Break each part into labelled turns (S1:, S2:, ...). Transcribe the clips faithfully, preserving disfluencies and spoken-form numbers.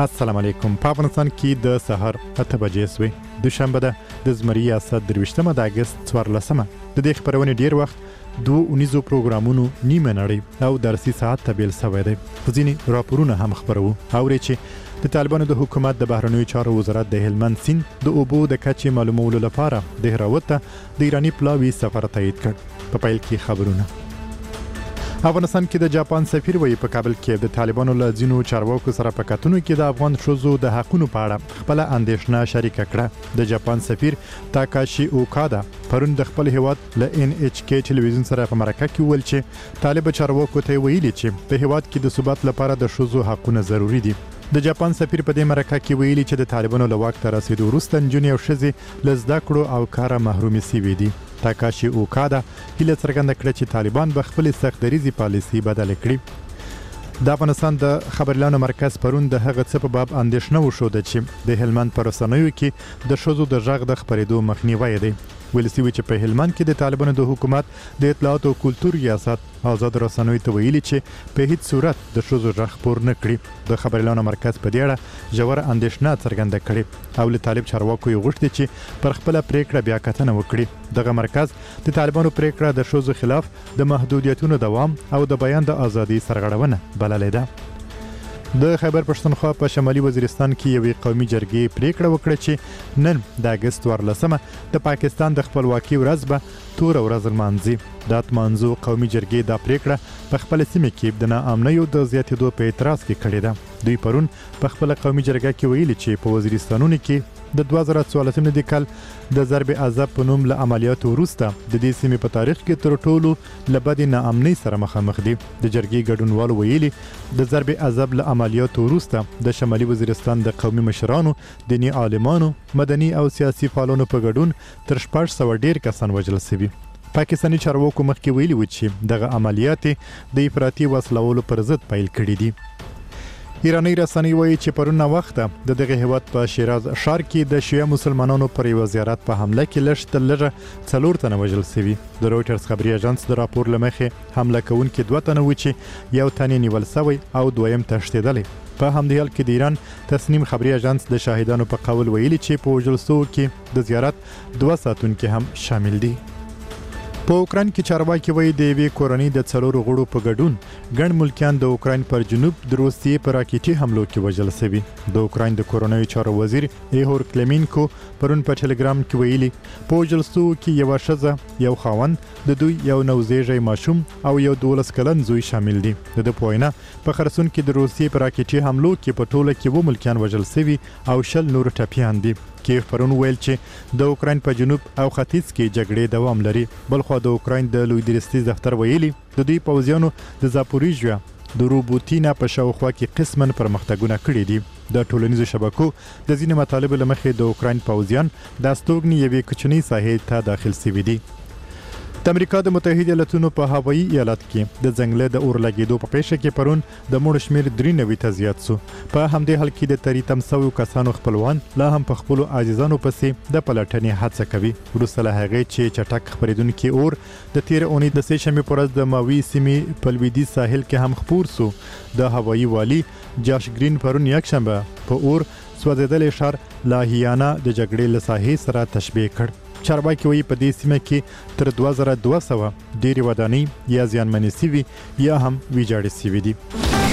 S1: السلام علیکم. په افغانستان کې د سهار اته بجې سوې دوشنبه ده د زمري ریاست درویشتمه د اګست څوارلسمه. د دې خبرونې ډیر وخت دوه اونیزو پروګرامونو نیمه نړۍ او درسي ساعت ته بیل سوی دی. ځینې راپورونه هم خبرو اوري چې د طالبانو د حکومت د بهرنیو چارو وزارت د هلمند سیند د اوبو د کچې معلومولو لپاره د هراوت ته د ایرانی پلاوي سفر تایید کړ. په پیل کې خبرونه. افغانستان کې د جاپان سفیر وایي په کابل کې د طالبانو له ځینو چارواکو سره په کتنو کې د افغان ښځو د حقونو په اړه خپل اندېښنه شریکه کړه. د جاپان سفیر تاکاشي اوکادا پرون د خپل هیواد له ان ایچ کی ټلویزیون سره په مرکه کې ویل چې طالب چارواکو ته ویلي چې په هیواد کې د ثبات لپاره د ښځو حقونه ضروری دي. د جاپان سفیر په دې مرکه کې ویلي چې د طالبانو له واک ته رسیدو وروسته نجونې او ښځې له زده کړو او کاره محرومې شوي دي. تاکاشي اوکادا هیله څرګنده کړه چې طالبان به خپل سخت دریزي پالیسي بدل کړي. د افغانستان د خبرلانو مرکز پرون د هغه څه په باب اندېښنه وښوده چې د هلمند پر رسنیو کې د ښځو د غږ د خبرېدو مخنیوی دی. ویل شوي چې په هلمند کې د طالبانو د حکومت د اطلاعات او کلتور ریاست آزاد رسنیو ته ویلي چې په هیڅ صورت د ښځو غږ خپور نه کړي. د خبرلانو مرکز په دې اړه ژور اندېښنه څرګنده کړې او له طالب چارواکو یې غوښتي چې پر خپل پریکړه بیا کتنه وکړي. دغه مرکز د طالبانو پریکړه د ښځو خلاف د محدودیتونو دوام او د بیان د ازادي سرغړونه بللې ده. د خیبر پښتونخوا په شمالي وزیرستان کې یوې قومي جرګې پریکړه وکړه چې نن د اګست څوارلسمه د پاکستان د خپلواکۍ ورځ به تور ورځ لمانځي. د اتمانزو قومي جرګې دا پریکړه په خپل سیمه کې د ناامنیو د زیاتېدو په اعتراض کې کړې ده. دوی پرون په خپل قومي جرګه کې ویلي چې په وزیرستانونو کې د دوه زره څوارلسم د کال د ضرب عذاب په نوم له عملیاتو وروسته د دې سیمې په تاریخ کې تر ټولو له بدې ناامنۍ سره مخامخ دي. د جرګې ګډونوالو ویلي د ضرب عذاب له عملیاتو وروسته د شمالي وزیرستان د قومي مشرانو، دیني عالمانو، مدني او سیاسي فعالانو په ګډون تر شپږ سوه ډیر کسان وژل شوي. پاکستاني چارواکو مخکې ویلي و چې دغه عملیات د افراطي وسلوالو پر ضد پیل کړي دي. ایرانی رسنۍ وایي چې پرونه وخته د دغه هیواد په شیراز ښار کې د شیعه مسلمانانو پر یو زیارت په حمله کې لږ تر لږه څلور تنه وژل شوي. د رویټرز خبري اژانس د راپور له مخې حمله کوونکي دوه تنه و چې یو تن نیول شوی او دویم تښتېدلی. په همدې حال کې د ایران تصنیم خبري اژانس د شاهدانو په قول ویلي چې په وژل شوو کې د زیارت دوه ساتونکي هم شامل دي. په اوکراین کې چارواکي وایي د یوې کورنۍ د څلورو غړو په ګډون ګڼ ملکیان د اوکراین پر جنوب د روسیې په راکېټي حملو کې وژل شوي. د اوکراین د کورنیو چارو وزیر ایهور کلیمینکو پرون په ټلګرام کې ویلي په وژل شوو کې یوه ښځه، یو خاوند، د دوی یو نوزیږی ماشوم او یو دولس کلن زوی شامل دي. د ده په وینا په خرسون کې د روسیې په راکېټي حملو کې په ټوله کې اووه ملکیان وژل شوي او شل نور ټپیان دي. کیف پرون ویل چې د اوکراین په جنوب او ختیځ کې جګړې دوام لري. بلخوا د اوکراین د لوی درستي دفتر ویلي د دوی پوځیانو د زاپوریژیا د روبوتینا په شاوخوا کې قسماً پرمختګونه کړي دي. د ټولنیزو شبکو د ځینې مطالبو له مخې د اوکراین پوځیان د استوګنې یوې کوچنۍ ساحې ته داخل شوي دي. د امریکا د متحده ایالاتونو په هوایي ایالت کې د ځنګله د اور لګېدو په پیښه کې پرون د مړو شمېر درې نوي ته زیات شو. په همدې حال کې د تری تم شویو کسانو خپلوان لا هم په خپلو عزیزانو پسې د پلټنې هڅه کوي. وروسته له هغې چې چټک خپرېدونکي اور د تېرې اونۍ د سې شنبې په ورځ د ماوي سیمې په لویدیځ ساحل کې هم خپور شو. د هوایي والي جاش ګرین پرون یکشنبه په اور سوځېدلی ښار لاهیانا د جګړې له ساحې سره تشبیه کړ. چارواکي وایي په دې سیمه کې تر دوه زره دوه سوه ډېرې ودانۍ یا زیانمنې شوي یا هم ویجاړې شوي دي.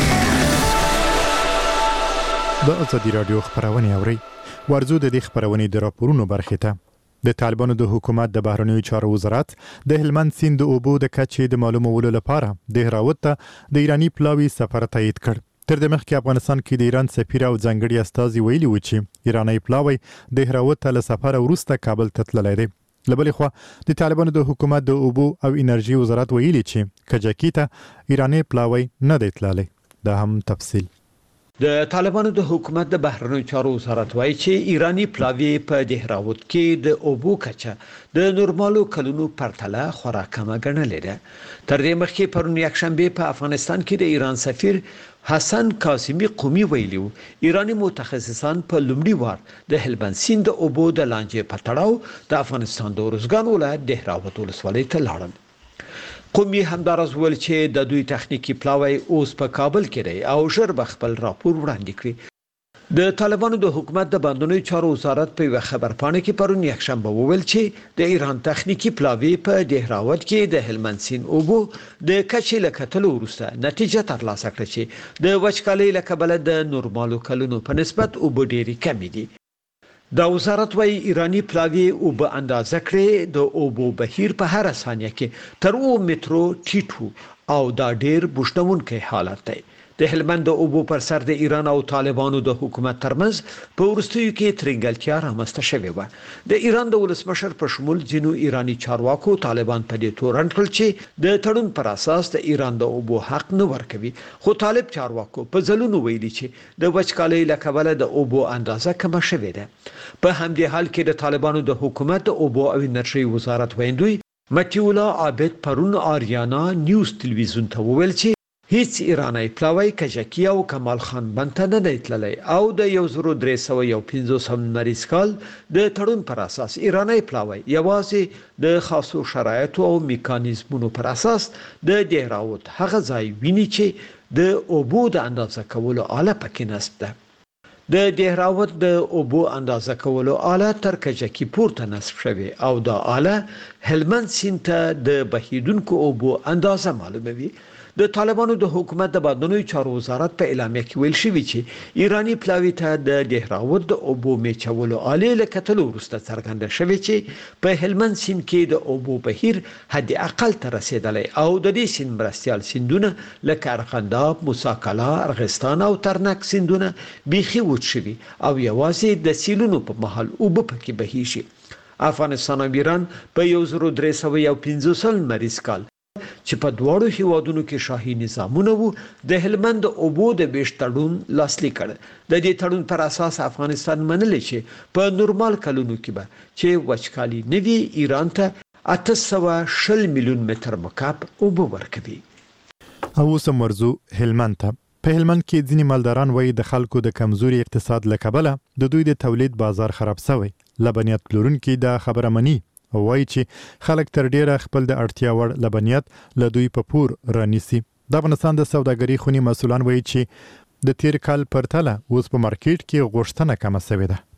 S1: د ازادي راډیو خپرونې اورئ. ورځو د دې خپرونې د راپورونو برخې ته. د طالبانو د حکومت د بهرنیو چارو وزارت د هلمند سیند د اوبو د کچې د معلومولو لپاره د هراوت ته د ایرانی پلاوي سفر تایید کړ. تر دې مخکې افغانستان کې د ایران سفیر او ځانګړي استازي ویلي و چې ایرانی پلاوی د هراوت له سفره وروسته کابل ته تللی دی. له بلې خوا د طالبانو د حکومت د اوبو او انرژي وزارت ویلي چې کجکي ته ایرانی پلاوی نه دی تللی. دا هم تفصیل.
S2: د طالبانو د حکومت د بهرنیو چارو وزارت وایي چې ایرانی پلاوی په دهراوت کې د اوبو کچه د نورمالو کلونو پرتله خورا کمه ګڼلې ده. تر دې مخکې پرون یکشنبه په افغانستان کې د ایران سفیر حسن قاسمی قومي ویلو ایرانی متخصصان په لومړي وار د هلمند سیند د اوبو د لانجې په تړاو د افغانستان د ارزګان ولایت دهراوت ولسوالۍ ته لاړل. قومي همدارز ول چې د دوی تخنیکی پلاوی اوس په کابل کې دی او ژر به خپل راپور وړاندې کړي. د طالبانو د حکومت د بندونوي چارو وزارت په یو خبر پاڼه کې پرون یکشنبه وویل چې د ایران تخنیکی پلاوی په دهراوت کې د هلمند سیند اوبو د کچې لکتلو وروسته نتیجه ترلاسه کړه چې د وچکالۍ له کبله د نورمالو کلونو په نسبت اوبه ډېری کمې دي. د وزارت وايي ایرانی پلاوی اوبه اندازه کړې د اوبو بهیر په هر ثانیه کې تر اوه مترو ټیټو او دا ډېر بوشتونکي حالت دی. د هلمند د اوبو پر سر د ایران او طالبانو د حکومت ترمنځ په وروستیو کې ترنګلتیا رامنځته شوې و. د ایران د ولسمشر په شمول ځینو ایرانی چارواکو طالبان په دې تورن کړل چې د تړون پر اساس د ایران د اوبو حق نه ورکوي، خو طالب چارواکو په ځلونو ویلي چې د وچکالۍ له کبله د اوبو اندازه کمه شوې ده. په همدې حال کې د طالبانو د حکومت د اوبو او انرژي وزارت ویندوی متیولا عابد پرون آریانا نیوز تلویزیون ته وویل چې هیڅ ایرانی پلاوی کجکی او کمال خان بنته نه دی تللی او د یو زرو درې سوه یو پنځوسم لمریز کال د تړون پر اساس ایرانی پلاوی یوازې د خاصو شرایطو او میکانیزمونو پر اساس د دهراوت هغه ځای ویني چې د اوبو د اندازه کولو آله پکې نصب ده. د دهراوت د اوبو اندازه کولو آله تر کجکی پورته نصب شوی او دا آله هلمند سیند ته د بهیدونکو اوبو اندازه معلوموي. د طالبانو د حکومت د بندونوي چارو وزارت په اعلامیه کې ویل شوی چې ایرانی پلاوی ته د دهراوت د اوبو میچولو آلې له کتلو وروسته څرګنده شوی چې په هلمند سیند کې د اوبو بهیر حد اقل ته رسیدلی او د دې سیند مرستیال سیندونه لکه ارغنداب، موسی کلا، ارغستان او ترنک سیندونه بیخي وچ شوي او یوازې د سیلونو په مهال اوبه پکې بهیږي. افغانستان او ایران په یو زرو درې سوه یو پنځوسم لمریز کال چې په دواړو هیوادونو کې شاهي نظامونه وو د هلمند اوبو د بیش تړون لاسلیک کړ. د دې تړون پر اساس افغانستان منلی چې په نورمال کلونو کې به چې وچکالي نوي ایران ته اته سوه شل میلیون متر مکعب اوبه ورکوي.
S1: او سم ورزو هلمند ته په هلمند کې ځینې مالداران وایي د خلکو د کمزوري اقتصاد له کبله د دوی د تولید بازار خراب شوی. لبنیات پلورونکي دا خبره مني او وایي چې خلک تر ډیره خپل د اړتیا وړ لبنیات له دوی په پور رانیسي. د افغانستان د سوداګرۍ خونې مسؤلان وایي چې د تیر کال پرتله اوس په مارکیټ کې غوښتنه کمه شوې ده.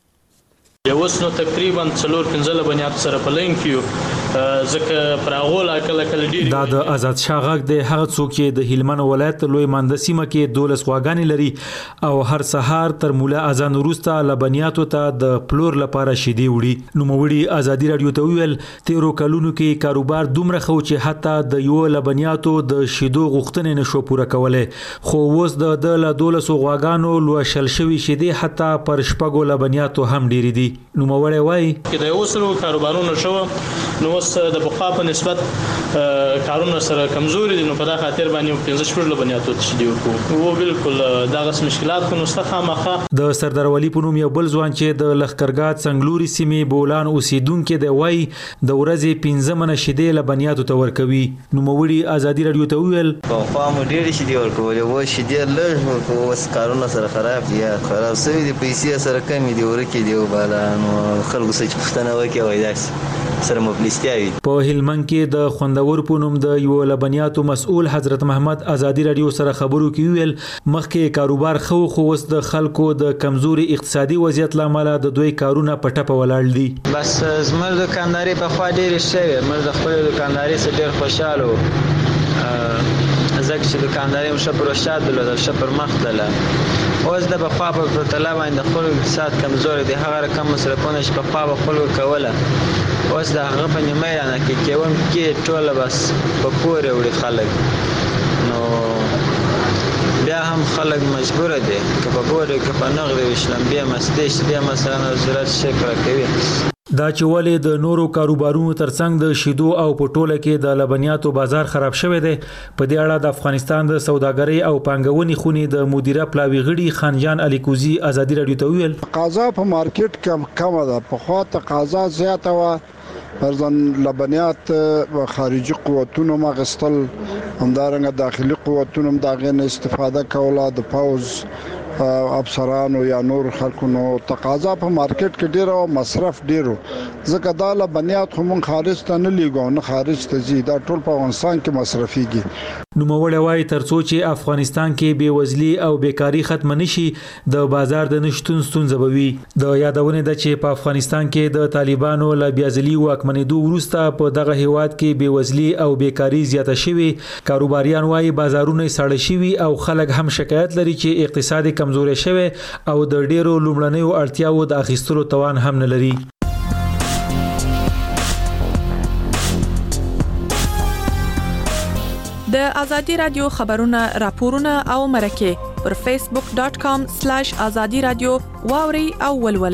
S3: اوس نو تقریبا څلور پنځه لبنیات سره په لین کې ځکه پر هغه لا کله کله ډیر
S4: دا د آزاد شاه غږ د هغه څوک چې د هلمند ولایت لوی مندسیمه کې دولس غواګانې لري او هر سهار تر مولا اذان وروسته لبنیاتو ته د پلور لپاره شیدې وړي. نو موړي ازادي رادیو ته ویل تیرو کلونو کې کاروبار دومره خو چې حتی د یو لبنیاتو د شیدو غوښتنې نشو پوره کولای، خو اوس د ل دولس غواګانو لوشل شوی شیدې حتی پر شپږو لبنیاتو هم ډیر دي. نو موړی وای
S3: چې د اوسلو کاروبارونو شو نو اوس د بقا په نسبت کارونه سره کمزوري دي، نو په دا خاطر باندې پنځه شپږ لبنیاتو ته شیدې ورکو او بالکل دغه مشکلات کو نو څخه مخه.
S4: د سردار ولی په نوم یو بل ځوان چې د لخکرګات څنګلوري سیمې بولان اوسیدونکو د وای د ورځې پنځه منه شیدې لبنیاتو ته ورکوي. نو موړي ازادي رادیو ته ویل
S5: په خوا مو ډېر شیدې ورکول او شیدې لږ ورکو اوس کارونه سره خراب دي خراب شوی دي، پیسې سره کمی دي ورکې دی وباله نو خلکو څه پښتنه وکي وای داسې سره مبلستیا وي.
S4: په هلمند کې د خوندور په نوم د یو لبنیاتو مسؤل حضرت محمد ازادي رادیو سره خبرو کې ویل مخکې کاروبار خو خو اوس د خلکو د کمزوري اقتصادي وضعیت لامل د دوی کارونه پټه په ولاړ دي.
S6: بس زموږ دکانداري په خوا ډېر شوی، موږ د خپل دکانداري سره ډېر خوشاله وو ځکه چې دکانداري مشه پر رشاد له شه پر مخ تله. اوس د بخوا په طلب باندې خپل اقتصاد کمزور دی، هغه رقم مصرفونه چې په خوا به خپل کوله اوس د هغه په نیمه رانه کې کېوم کې ټوله بس په پورې وړي خلک، نو بیا هم خلک مجبور دي که په پورې که په نغدې وشلم بیا مستې چې بیا مثلا وزارت شکر کوي.
S4: دا چې ولې د نورو کاروبارونو ترڅنګ د شیدو او پټوله کې د لبنیاتو بازار خراب شوی دی، په دې اړه د افغانستان د سوداګرۍ او پانګونې خونې د مدیره پلاوی غړي خانجان علي کوزي ازادي رادیو ته ویل
S7: تقاضا په مارکیټ کې کم ده، په خوا تقاضا زیاته و ارزان لبنیات خارجي قوتونو مغستل همدارنګه داخلي قوتونو داغه نه استفاده کوله د پاوز افسرانو یا نور خلکو، نو تقاضا په مارکیټ کې ډیر او مصرف ډیرو ځکه دا لبنیات هم خارج ته نه لیږو نه خارج ته ځي، دا ټول په افغانستان کې مصرفيږي.
S4: نوموړی وایي ترڅو چې افغانستان کې بېوزلي او بیکاری ختم نشي د بازار د نشټون ستونزه به وي. د یادونې ده چې په افغانستان کې د طالبانو له بیازلي واکمنېدو وروسته په دغه هیواد کې بېوزلي او بیکاری زیاته شوې. کاروباریان وایي بازارونه ساړه شوي او خلک هم شکایت لري چې اقتصاد کمزوري شوی او د ډیرو لومړنیو اړتیاو د اخیستلو توان هم نه لري.
S8: د ازادي رادیو خبرونه راپورونه او مرکه پر فیسبوک ډاٹ کام سلیش ازادي رادیو واوري او ولولئ.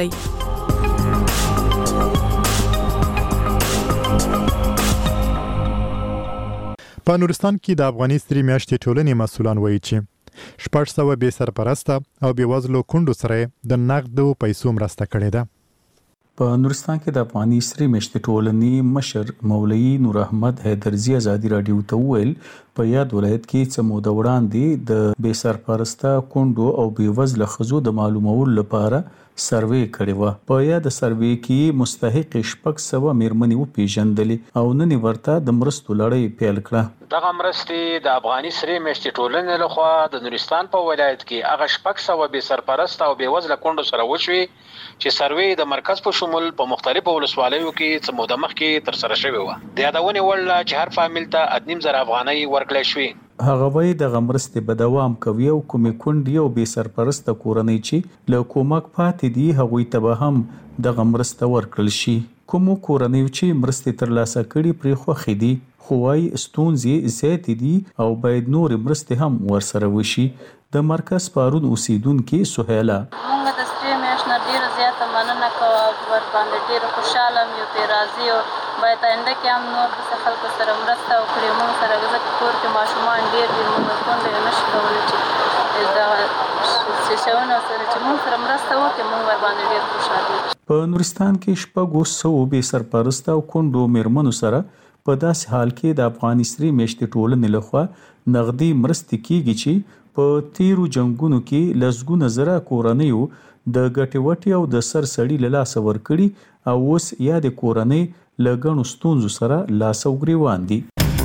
S1: په نورستان کې د افغاني ستري میاشتې ټولنې مسؤلان وایي چې شپږ سوه بې سرپرسته او بې وزلو کونډو سره د نقدو پیسو مرسته کړې ده.
S9: په نورستان کې د افغاني ستري میاشتې ټولنې مشر مولوي نور احمد حیدرزي ازادي رادیو ته وویل په یاد ولایت کې څه موده وړاندې د بې سرپرسته کونډو او بې وزله ښځو د معلومولو لپاره سروې کړې وه. په یاد سروې کې مستحق شپږ سوه میرمنې وپېژندلې او نن ورته د مرستو لړۍ پیل کړه.
S10: دغه مرستې د افغاني سرې میاشتې ټولنې لخوا د نورستان په ولایت کې هغه شپږ سوه بې سرپرسته او بې وزله کونډو سره وشوې چې سروې د مرکز په شمول په مختلفو ولسوالیو کې څه موده مخکې ترسره شوې وه. د یادونې وړ ده چې هر فامیل ته اته نیم زره افغانۍ ورکړل شوې.
S9: هغه وایي دغه مرستې به دوام کوي او کومې کونډې او بې سرپرسته کورنۍ چې له کومک پاتې دي هغوی ته به هم دغه مرسته ورکړل شي. کومو کورنیو چې مرستې ترلاسه کړي پرې خوښې دي خو وايي ستونزې زیاتې دي او باید نورې مرستې هم ورسره وشي. د مرکز پارون اوسیدونکي سهیلا
S11: موږ د ستري میاشت نه ډیره زیاته مننه کوو او ورباندې ډیره خوشاله یو پرې راضي او باید آینده کې هم نور د خلکو سره مرسته وکړي. موږ سره ځکه کور کې ماشومان ډیر دي موږ کونډې نشو کولی چې دا سیسونه سره چې موږ سره مرسته وکړي موږ ورباندې ډیر خوشاله یو. په نورستان کې شپږ سوه بې سرپرسته او کونډو میرمنو سره په داسې حال کې د افغاني ستري میاشتې ټولنې لخوا نغدي مرستې کیږي چې په تیرو جنگونو کې لسګونه زره کورنیو د ګټې وټې او د سر سړي له لاسه ورکړي او اوس یا د کورنۍ له ګڼو ستونزو سره لاس او ګریوان دي.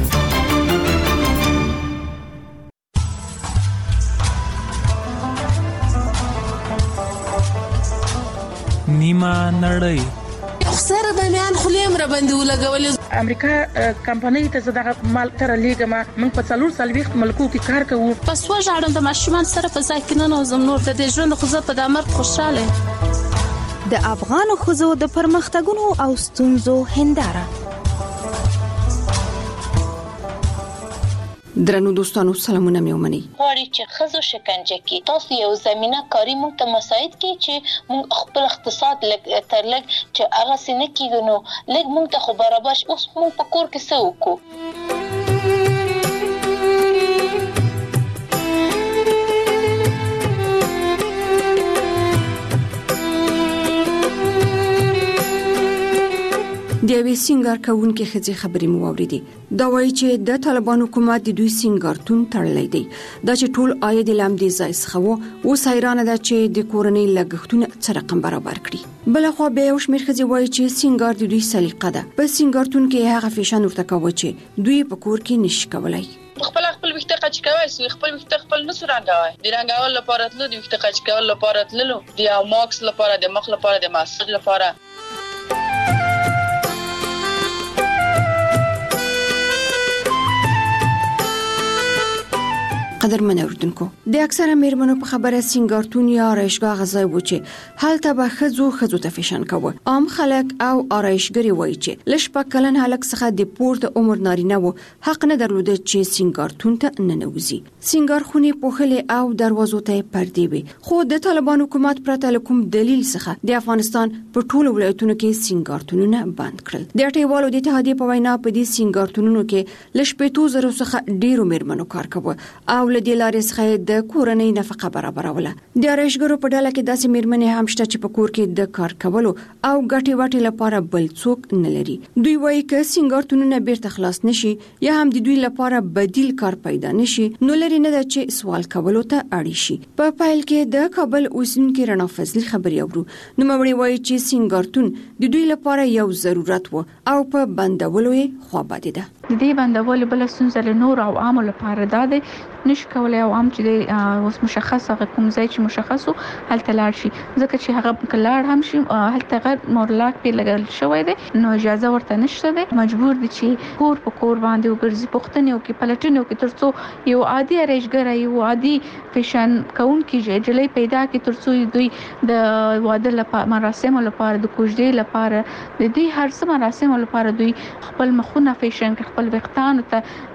S12: نیمه نړۍ
S13: سره د میان خلیم را باندې ولګولې.
S14: امریکا کمپنۍ ته زړه مال تر لیګما موږ په څلور سال وخت ملکو کې کار کوو.
S13: پس وژاړم د ماشومان سره په ځای کې نه نوزم نور د دې ژوند خو زه په دامر خوشاله.
S15: د افغان خزو د پرمختګونو او ستونزو هنداره.
S16: درنو دوستانو سلامونه مې ومني.
S17: غواړي چې خزو شکنجه کې تاسو یو زمينه کاری مونږ ته مساعد کی چې مونږ خپل اقتصاد لګ تر لګ چې هغه سینه کېږي نو لګ مونږ ته خو برابر اوس مونږ په کور کې څه وکړو.
S16: د یوې سینګار کوونکې ښځې خبرې مو واورېدې. دا وایي چې د طالبانو حکومت د دوی سینګارتون تړلی دی. دا چې ټول عاید یې له همدې ځای څخه و. اوس حیرانه ده چې د کورنۍ لګښتونه څه رقم برابر کړي. بلخوا بیا یو شمېر ښځې وایي چې سینګار د دوی سلیقه ده. په سینګارتون کې هغه فیشن ورته کوه چې دوی په کور کې نشي کولی.
S18: خپل خپل وخت قچ کوي سو خپل وخت خپل نس رنګوي د رنګول لپاره تلو د وخت قچ کول لپاره تلو د ماکس لپاره د مخ لپاره د ماسج لپاره.
S16: قدرمن اوردونکو د اکثره میرمنو په خبره سینګارتون یا آرایشګاه غځای و چې هلته به خزو خزو ته فیشن کوه. عام خلک او آرایشګری وایي چې لږ په کلن هلک څخه د پورته عمر نارینه وو حق نه درلوده چې سینګارتون ته ننوځي. سینګار خونې پوښلې او دروازو ته پردې وي. خو د طالبان حکومت پرته له کوم دلیل څخه د افغانستان په ټولو ولایتونو کې سینګارتونونه بند کړل. د اټیوالو د اتحادیې په وینا په دې سینګارتونونو کې لږ شپېتو زرو څخه ډیرو میرمنو کار کوه او له دې لارې څخه د کورنۍ نفقه برابروله. د آرایشګرو په ډله کې داسې میرمنې هم شته چې په کور کې د کار کولو او ګټې وټې لپاره بل څوک نه لري. دوی وایي که سینګارتونونه بیرته خلاص نشي یا هم د دوی لپاره بدیل کار پیدا نشي نو لري نه ده چې سوال کولو ته اړ شي. په پایل کې د کابل اوسیدونکي رڼا فضلي خبري اورو. نوموړی وایي چې سینګارتون د دوی لپاره یو ضرورت و او په بندولو یې خوا بده ده.
S19: د دې بندول بل ستونزه له نور او عام لپاره دا دی نش کولای او عام چې اوس مشخص هغه کوم ځای چې مشخصو هلته لاړ شي ځکه چې هغه کلاړ هم شي هلته غیر مورلاک په لګل شوی دی نو اجازه ورته نشته دی مجبور دي چې کور په کور باندې وګرځي پښتنې او کې پلټنې او کې ترڅو یو عادي ارایشګر یو عادي فیشن کون کې جلې پیدا کې ترڅو دوی د واده لپاره مراسم لپاره د کوژدې لپاره د دې هر څه مراسم لپاره دوی خپل مخونه فیشن خپل وختان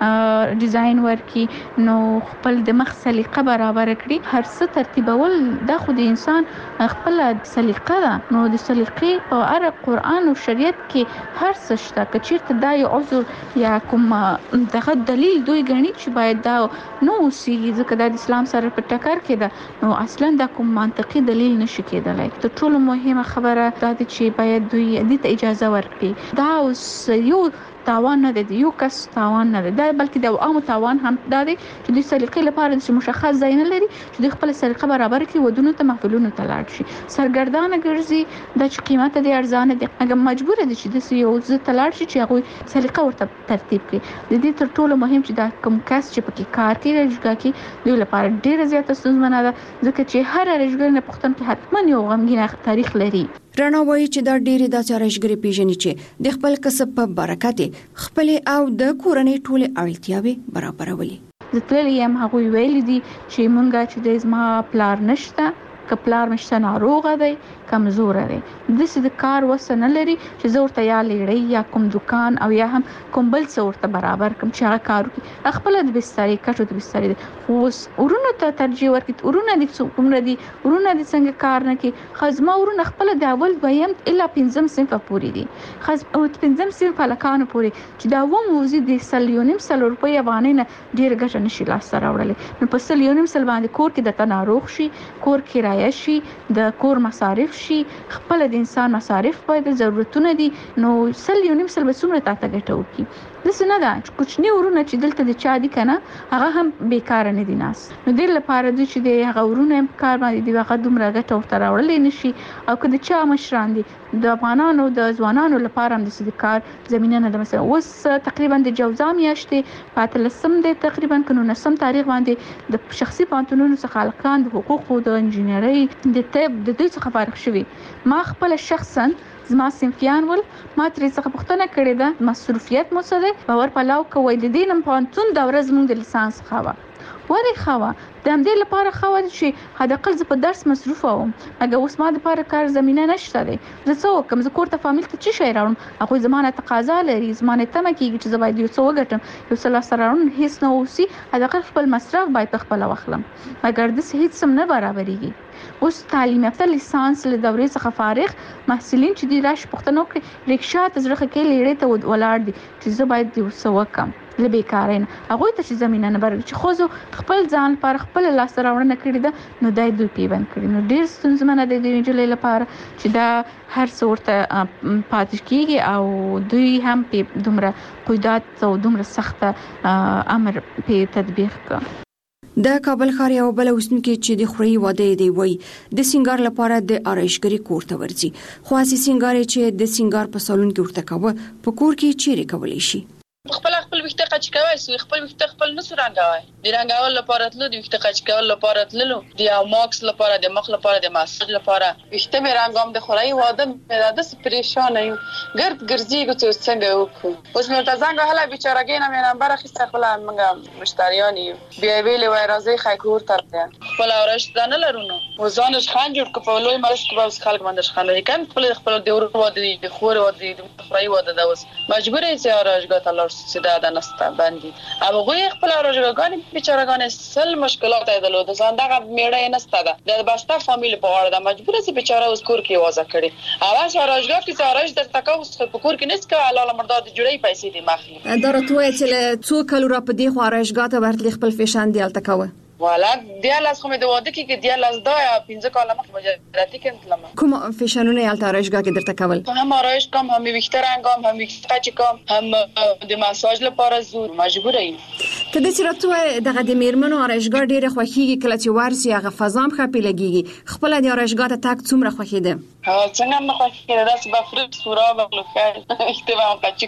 S19: ته ډیزاین ورکي نو خپل د مخ سلیقه برابر کړي هر څه ترتیبول د خو د انسان خپل سلیقه ده نو د سلیقې په اړه قران او شریعت کې هر څه شته کچیرته دا یو عذر یا کوم دغه دلیل دوی غني چې باید دا نو سي ځکه د اسلام سره په ټکر کې ده نو اصلا دا کوم منطقي دلیل نشي کېدلی ته ټول مهمه خبره دا چې باید دوی دې ته اجازه ورکړي دا اوس یو تاوان نه دی یو کس تاوان نه دی دا بلکې د عام تاوان هم دا دی چې د سلیقې لپاره د مشخص ځای نه لري چې د خپل سلیقه برابر کړي ودونو ته محفلونو ته لاړ شي سرګردانه ګرځي د چې قیمت دی ارزانه دی هغه مجبور دي چې د یو ځای ته لاړ شي چې هغه سلیقه ورته ترتیب کړي د دې تر ټولو مهم چې دا کوم کس چې پکې کار کوي رجګه کې دوی لپاره ډیره زیاته ستونزمنه ده ځکه چې هر رجګر نه پښتون کې حتما یو غمګین تاریخ لري
S16: رڼا وایي چې دا ډېری داسې ارایشګرې پیژني چې د خپل کسب په برکت خپل او د کورنۍ ټولې اړتیاوې برابرولي
S19: زه تل یم هغه ویل دي چې مونږه چې د زما پلار نشته کپلار مشته ناروغه دی کمزور دی د څه د کار وسنه لري چې زه ورته یا لړۍ یا کوم دکان او یا هم کوم بل څه ورته برابر کوم چې هغه کار وکړي خپل د بسترې کټو د بسترې اوس ورونه ته ترجیح ورکړي ورونه د څومره دي ورونه د څنګه کار نه کوي خزما ورونه خپل د اول دویم الا پنځم صنف پورې دي خز او پنځم صنف لکانو پورې چې دا و موزي د سلیونیم سل روپۍ باندې نه ډیر ګټه نشي لاس راوړل نو په سلیونیم سل باندې کور کې د تناروغ شي کور کرایه شي د کور مصارف شي خپل د انسان مصارف باید ضرورتونه دي نو سل یو نیم سل به څومره تاته ګټه وکړي داسې نه ده چې کوچني ورونه چې دلته د چا دي کنه هغه هم بیکاره نه دي ناس نو دې لپاره دوی چې د هغه ورونه کار باندې دی هغه دومره ګټه ورته راوړلی نشي او که د چا مشران دي د افغانانو د ځوانانو لپاره هم د کار زمینه نه ده مثلا اوس تقریبا د جوزا میاشتې په اتلسم دی تقریبا که نولسم تاریخ باندې د شخصي پوهنتونونو څخه هلکان د حقوقو د انجینرۍ د طب د دوی څخه فارغ شوي ما خپله شخصا زما صنفیان ول ما ترې څخه پوښتنه کړې ده مصروفیت مو څه دی باور پلاو کوئ د دې نن پوهنتون دوره زموږ د لیسانس ښه وه ولې ښه وه د همدې لپاره ښه وه چې حداقل زه په درس مصروفه وم اګه اوس ما دپاره کار زمینه نشته دی زه څه وکړم زه کور ته فامیل ته څه شی راوړم هغوی زما نه تقاضا لري زما نه تمه کېږي چې زه باید یو څه وګټم یو څه لاسته راوړم هېڅ نه اوسي حداقل خپل مصرف باید په خپله واخلم مګر داسې هېڅ هم نه برابرېږي اوس تعلیم یافته لیسانس له دورې څخه فارغ محصلین چې دوی راشي پوښتنه وکړي رکشا ته زړه ښه کوي لیړې ته ولاړ دي چې زه باید یو څه وکړم له بیکارۍ نه هغوی ته چې زمینه نه برابرېږي چې ښځو خپل ځان لپاره خپله لاسته راوړنه کړې ده نو دا یې دوی پیبند کړي نو ډېر ستونزمنه دی د نجلۍ لپاره چې دا هر څه ورته پاتې کېږي او دوی هم پې دومره قیودات او دومره سخته امر پې تطبیق کړه
S16: د کابل ښار یو بل اوسونکي چې د خوري واده دی وای د سینګار لپاره د آرایشګری کور ته ورځي خو اسی سینګار چې د سینګار په سالون کې ورته کوي په کور کې چیرې کولی شي
S18: خپل خپل وخت قچ کوي سو خپل وخت خپل نس رنګوي د رنګول لپاره تلو د وخت قچ کول لپاره تلو د ماکس لپاره د مخ لپاره د ماسج لپاره وخت به رنګوم د خوري واده مې د پریشان یم ګرد ګرځي کو څنګه وکړو اوس مې ته څنګه هله بیچارهګې نه مې نمبر اخیسته خپل موږ مشتریان یو بیا ویلې وای راځي خایکور ترته خپل اورش دانه لرونو وزانش خان جوړ کپو لوی مرش کبا اوس خلک باندې خان کم خپل خپل د ورو واده د خور واده د خوري واده د اوس مجبور یې چې اورشګه تلل سیده د نسته باندې او غوی خپل اورژګان بیچارهګان سل مشکلات ایدلو د ځان دغه میړه نسته ده د باستا فامیل په اړه د مجبور سي بیچاره اوس کور کې وازه کړي اواز اورژګا کې سارج د تکاوس په کور کې نس کا لاله مرداد جوړي پیسې دي مخلي
S16: درته چې څو کلو را په دې خو اورژګا ته ورتلی خپل فیشن دی التکاوه
S18: والا دیالاس خو مې د واده کې کې دیالاس دا پنځه کاله مخ مجرتی کړم
S16: کوم فیشنونه یالته آرایشګاه کې درته کول
S18: هم آرایش کوم هم ویښته رنګم هم ویښته چکم هم د ماساژ لپاره زور مجبور یم
S16: کله چې راته دغه د میرمنو آرایشګاه ډیره خوښیږي کله چې ورسي هغه فضام خپل لګيږي خپل د آرایشګاه ته تک څومره خوښیده
S18: ها څنګه مخ خوښیده داس بفرت سورا بغلوخه اشتباه قچ کړم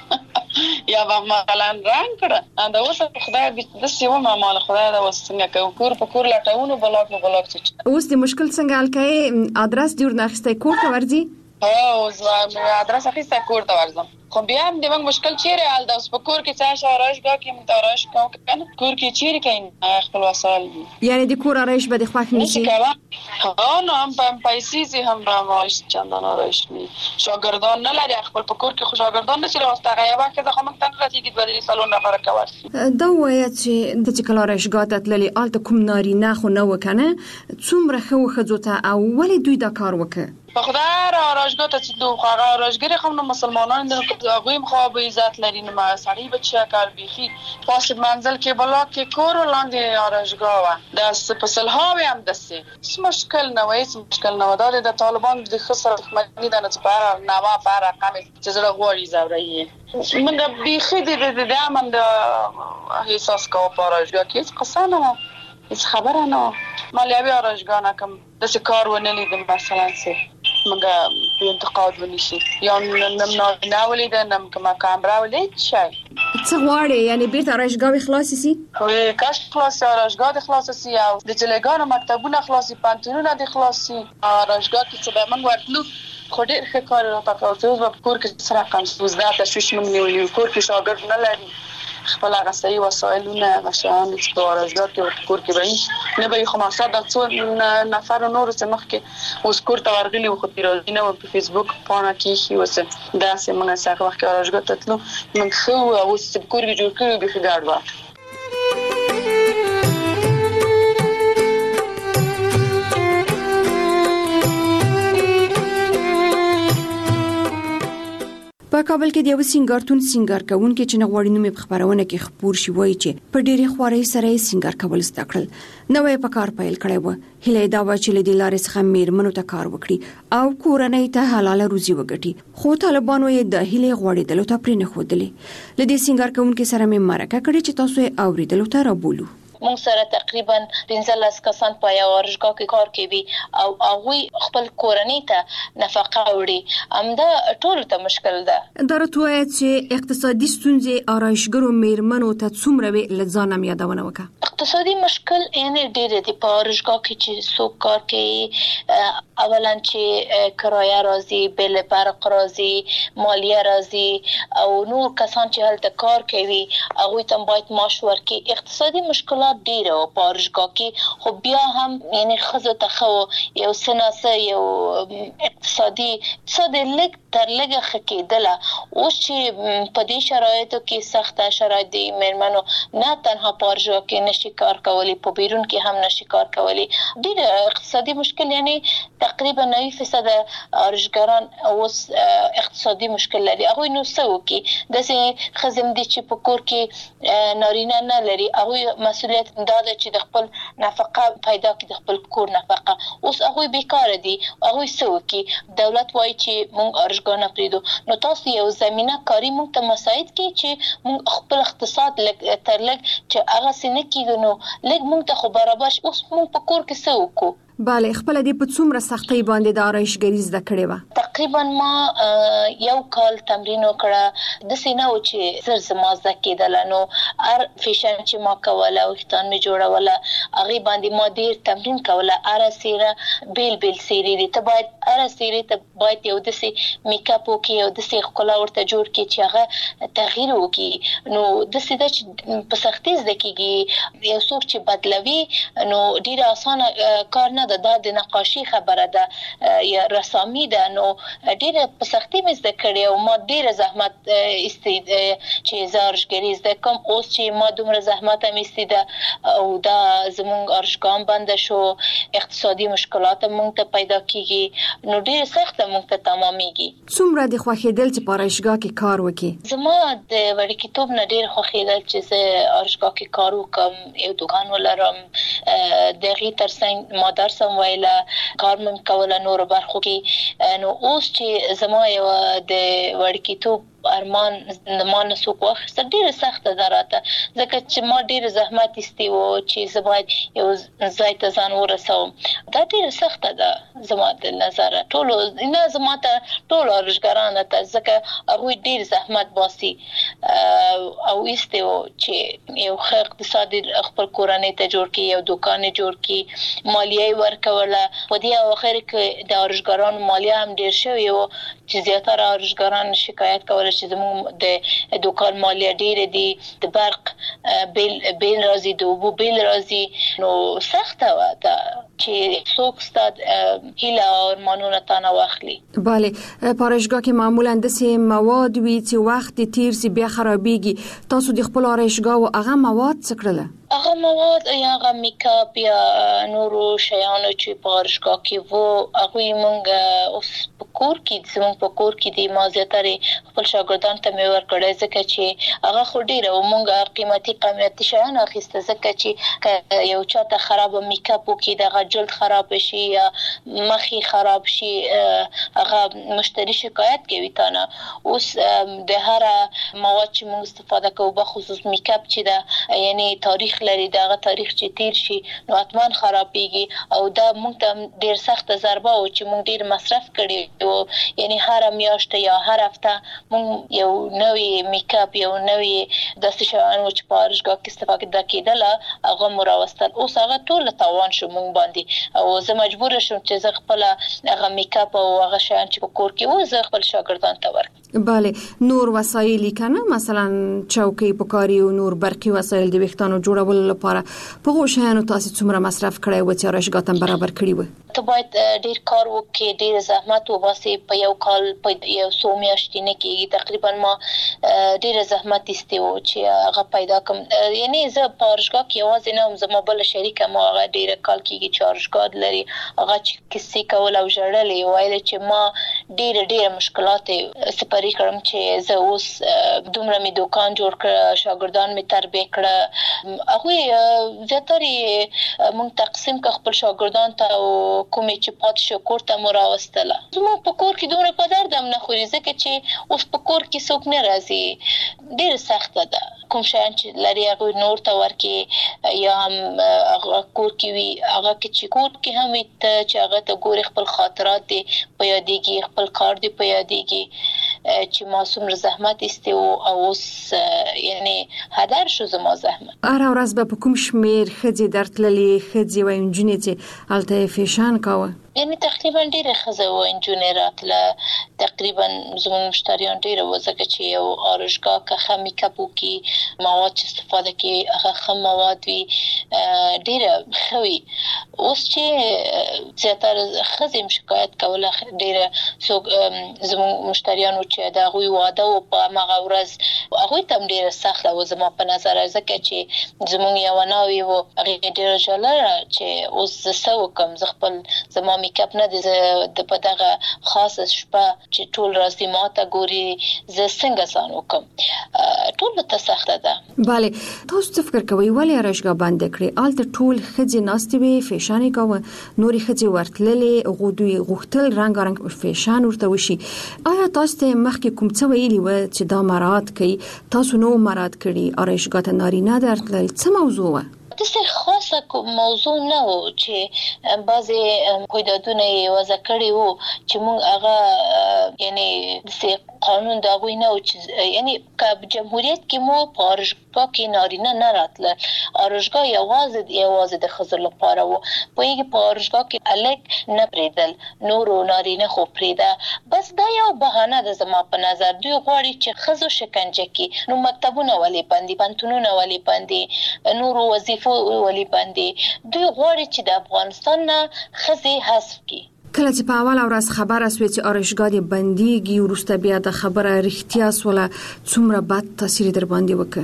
S18: یا به مثلا رنگ کړه دا اوس خدای دې د سیمه معمول خدای دا وسنګ کو کور په کور لټاونو بلاک په بلاک چې
S16: اوس د مشکل څنګه حل کړي ادرس جوړ ناخسته کور ته ورځي
S18: او زما ادرس اخیسته کور ته ورځم خو بیا هم د موږ مشکل چیرې حل دا اوس په کور کې څه شارایشګاه کې متارایش کوم کنه کور کې چیرې کین خپل وسایل
S16: یعنی د کور آرایش به د خوښ نشي
S18: ها نو هم په پیسې هم به ماش چندان آرایش ني شاګردان نه لري خپل په کور کې خو شاګردان نشي راوستغه یا وخت ځکه موږ تن راځي د بدري سالون لپاره کوي
S16: دا وایي چې د چې کله آرایشګاه ته تللي آلته کوم ناري نه خو نه وکنه څومره خو خځوته او ولې دوی دا کار وکړي
S18: په خدای را آرایشګاه ته چې دوه هغه آرایشګری خو مسلمانان د هغه مخه به عزت لري نو ما سړی بچا کار بيخي پاس منزل کې بلاک کې کور لاندې آرایشګاه و د سپسل هاوی هم دسه څه مشکل نه وای څه مشکل نه ودار د طالبان د خسر دښمنی د نه لپاره نوا لپاره کم چې زړه غوړي زوري موږ بيخي د د امن د احساس کوو په آرایشګاه کې قسانه هیڅ خبره نه مالیوي آرایشګاه نه کوم د څه کار ونه لیدم مثلا څه مګه په انتقاد ونیسي یا نم نه ولیدل نم کما کامرا ولید شي
S16: څه غواړي یعنی بیرته آرایشګاه خلاص شي
S18: او کاش خلاص آرایشګاه خلاص شي او د جلګانو مکتبونه خلاص شي پانتونونه د خلاص شي آرایشګاه کې څه به موږ ورتلو خو ډېر ښه کار راته کوي په کور کې سره کنسوز دا تشویش موږ نیولې کور کې شاګرد نه لري خپل هغه صحیح وسایلونه غشان د آرایشګاه کې کور کې وای نه به خو ما صد څو نفر نور څه مخ کې اوس کور ته ورغلي خو پیروزي نه په فیسبوک پاڼه کې شي وسه دا سه موږ سره وخت آرایشګاه ته تلو موږ خو اوس کور کې جوړ کړو به خګاړو
S16: په کابل کې د یو سینګارتون سینګار کوونکي چې نغوړی نومې په خبرونه کې خبر شي وایي چې په ډېری خواري سره سینګار کول زده کړل نوې په کار پیل کړی و هله دا و چې د لارې څخه میرمنو ته کار وکړي او کورنۍ ته حلاله روزي وګټي خو طالبانو یې د هله غوړې دلو ته پرې نه خودلې لدې سینګار کوونکي سره مې مرکه کړې چې تاسو یې اوریدلو ته را بولو
S17: مونږ سره تقریبا پنځلس کسان په یو آرایشګاه کې کار کوي او هغه خپل کورنۍ ته نفقه وړي امدا ټول ته مشکل ده
S16: درته چې اقتصادي ستونزې آرایشګرو میرمنو ته څومره وی لځانم یادونه وکړه
S17: اقتصادي مشکل یعنی ډېر دي په آرایشګاه کې چې څوک کار کوي اولا چې کرایه راځي بل برق راځي مالیه راځي او نور کسان چې هلته کار کوي هغه ته باید معاش ورکړي اقتصادي مشکلات ډیر او په آرایشګاه کې خو بیا هم یعنی خزه ته خو یو سناسه یو اقتصادي څه د لګ تر لګه خکېدله او چې په دې شرایطو کې سخت شرایط دي میرمنو نه تنها په آرایشګاه کې نشي کار کولی په بیرون کې هم نشي کار کولی ډیر اقتصادي مشکل یعنی تقریبا نوي فیصد آرایشګران اوس اقتصادي مشکل لري هغه نو څه وکي داسې خزم دي چې په کور کې نارینه نه لري هغه مسؤلیت دا ده چې د خپل نفقه پیدا کړي د خپل کور نفقه اوس هغه بیکار دي هغه څه وکي دولت وایي چې موږ آرایشګاه نه پریدو نو تاسو یو زمينه کاری موږ ته مساعد کړي چې موږ خپل اقتصاد لګ تر لګ چې هغه سینه کېږي نو لګ موږ ته خو برابر اوس موږ په کور کې څه وکړو
S16: bale خپل دې په څومره سختۍ باندې د آرایشګری زده کړې و
S17: تقریبا ما یو کال تمرین وکړه د سینه او چې زر زما زده کېدل نو ار فیشن چې ما کوله او ختان می جوړوله هغه باندې ما ډیر تمرین کوله ار سیره بیل بیل سیری دي ته باید ار سیری ته باید یو د سي میک اپ وکي او د سي خلا ورته جوړ کی چې هغه تغییر وکي نو د سي د په سختۍ زده کېږي یو څوک چې بدلوي نو ډیر اسانه کار نه د د نقاشي خبره ده یا رسامي ده نو ډیره په سختۍ مې زده کړې او ما ډیره زحمت استید چې زارشګری زده کوم اوس چې ما دومره زحمت هم استیده او دا زمونږ ارشګام بند شو اقتصادي مشکلات مونږ ته پیدا کیږي نو ډیره سخت مونږ ته تمامېږي
S16: څومره د خوښېدل چې په ارشګاه کې کار وکړي
S17: زما د وړکتوب نه ډیر خوښېدل چې زه ارشګاه کې کار وکم یو دکان ولرم د غي ترڅنګ ما درس هم ویله کار مم کوله نور برخو کې نو اوس چې زما یو د وړکتوب ارمان ما نه څوک واخیسته. ډېره سخته ده راته ځکه چې ما ډېر زحمت ایستی و چې زه باید یو ځای ته ځان ورسوم. دا ډېره سخته ده زما د نظره. ټولو نه زما ته ټولو ارزګارانو ته ځکه هغوی ډېر زحمت باسي او ایستی و چې یو ښه اقتصادي خپل کورنۍ ته جوړ کړي، یو دوکان یې جوړ کړي، مالیه یې ورکوله. په دې اواخر کې د ارزګارانو مالیه هم ډېر شوې وه چې زیاتره ارزګاران شکایت کوله چې زموږ د دوکان مالیه ډېره دي، د برق بیل بیل راځي، د اوبو بیل راځي. نو سخته وه دا چې څوک ستا هیله او ارمانونه تا نه واخلي.
S16: بله، په آرایشګاه کې معمولا داسې مواد وي چې وخت تیر سي بیا خرابېږي. تاسو د خپل آرایشګاه او هغه مواد څه کړله؟
S17: هغه مواد یا هغه میکاپ یا نورو شیانو چې په آرایشګاه کې وو هغوی موږ اوس په کور کې زموږ په کور کې دي. ما زیاتره خپل شاګردانو ته مې ورکړی ځکه چې هغه خو ډېره و. موږ قیمتي قیمتي شیان اخیسته ځکه چې یو چاته خرابه میکاپ وکړي دغه جلد خراب شي یا مخې خراب شي هغه مشتری شکایت کوي تا نه. اوس د هر مواد چې موږ استفاده کوو بخصوص میکاپ چې ده یعنی تاریخ لري، دغه تاریخ چې تیر شي نو حتما خرابېږي او دا موږ ته ډېر سخته ضربه و چې موږ ډېر مصرف کړی و. یعنی هر میاشت یا هر هفته موږ یو نوې میکاپ یو نوې داسې شیان و چې په آرایشګاه کې استفاده کېدله هغه مو راوستل. اوس هغه ټول تاوان شو موږ باندې او زه مجبوره شوم چې زه خپله هغه میکاپ او هغه شیان چې په کور کې و زه خپل شاګردانو ته ورکړم.
S16: بله، نور وسایل کنه مثلا چوکۍ پکاري او نور برقي وسایل د ویښتانو جوړولو لپاره په هغو شیانو تاسو څومره مصرف کړی و چې آرایشګاه ته برابر کړي و؟
S17: ته باید ډېر کار وکړې، ډېر زحمت وباسې. په یو کال په یو څو میاشتې نه کېږي. تقریبا ما ډېره زحمت ایستی و چې هغه پیدا کړم. یعنی زه په آرایشګاه کې یوازې نه وم، زما بله شریکه ما هغه ډېره کال کېږي چې آرایشګاه لري، هغه چې کیسې کول او ژړلې ویل چې ما ډېره ډېره مشکلات سپري کړم چې زه اوس دومره مې دوکان جوړ کړه، شاګردان مې تربیه کړه. هغوی زیاتره موږ تقسیم کړه خپل شاګردان ته او کومې چې پاتې شو کور ته مو راوستله. زموږ په کور کې دومره په درد هم نه خوري ځکه چې اوس په کور کې څوک نه راځي. ډېره سخته ده. کوم شیان چې لري هغوی نور ته ورکړي یا هم هغه کور کې وي هغه کې چې کور کې هم وي ته چې هغه ته ګورې خپل خاطرات دې په یادېږي، خپل کار دې په یادېږي چې ما څومره زحمت ایستی و او اوس یعنی هدر شو زما زحمت.
S16: هره ورځ به په کوم شمېر ښځې درتللې، ښځې و نجونې چې هلته یې فیشن کاوه؟
S17: یعنی تقریبا ډېره ښځه و نجونې راتله. تقریبا زموږ مشتریان ډېره و ځکه چې یو آرایشګاه که ښه میکاپ وکړي، مواد چې استفاده کړي هغه ښه مواد وي، ډېره ښه وي. اوس چې زیاتره ښځې هم شکایت کوله ډېره. څوک زموږ مشتریان و چې د هغوی واده و په همغه ورځ هغوی ته هم ډېره سخته و زما په نظر ځکه چې زموږ یوه ناوې و هغې ډېره ژړله چې اوس زه څه وکړم، زه خپل زما میکاپ نه دی د په دغه خاصه شپه چې ټول راځي ما ته ګوري زه څنګه ځان وکړم. ټول ته سخته ده.
S16: بله، تاسو څه فکر کوئ ولې آرایشګاه بنده کړې؟ هلته ټول ښځې ناستې وې، فیشن یې کاوه، نورې ښځې ورتللې، هغوی دوی غوښتل رنګارنګ فیشن ورته وشي. آیا تاسو ته مخکې کوم څه ویلي وه چې دا مراعات کوي؟ تاسو نو مراعات کړي؟ آرایشګاه ته نارینه درتلل، څه موضوع وه؟
S17: داسې خاصه موضوع نه و چې بعضې قیدادونه یې وضع کړي وو چې موږ هغه یعنی داسې قانون د هغوی نه و چې یعنی که جمهوریت کې مو په آرایشګاه کې نارینه نه راتله. آرایشګاه یوازې یوازې د ښځو لپاره و. پوهېږي په آرایشګاه کې هلک نه پرېږدل، نورو نارینه خو پرېږده. بس دا یو بهانه ده زما په نظر. دوی غواړي چې ښځو شکنجه کړي. نو مکتبونه ولې بند دي، پوهنتونونه ولې بند دي، نورو وظیفو ولې بند دي؟ دوی غواړي چې د افغانستان نه ښځې حذف کړي.
S16: کله چې په اوله ورځ خبره سوه چې آرایشګاه دې بندېږي وروسته بیا د خبره رښتیا سوله، څومره بد تاثیر در باندې وکړ؟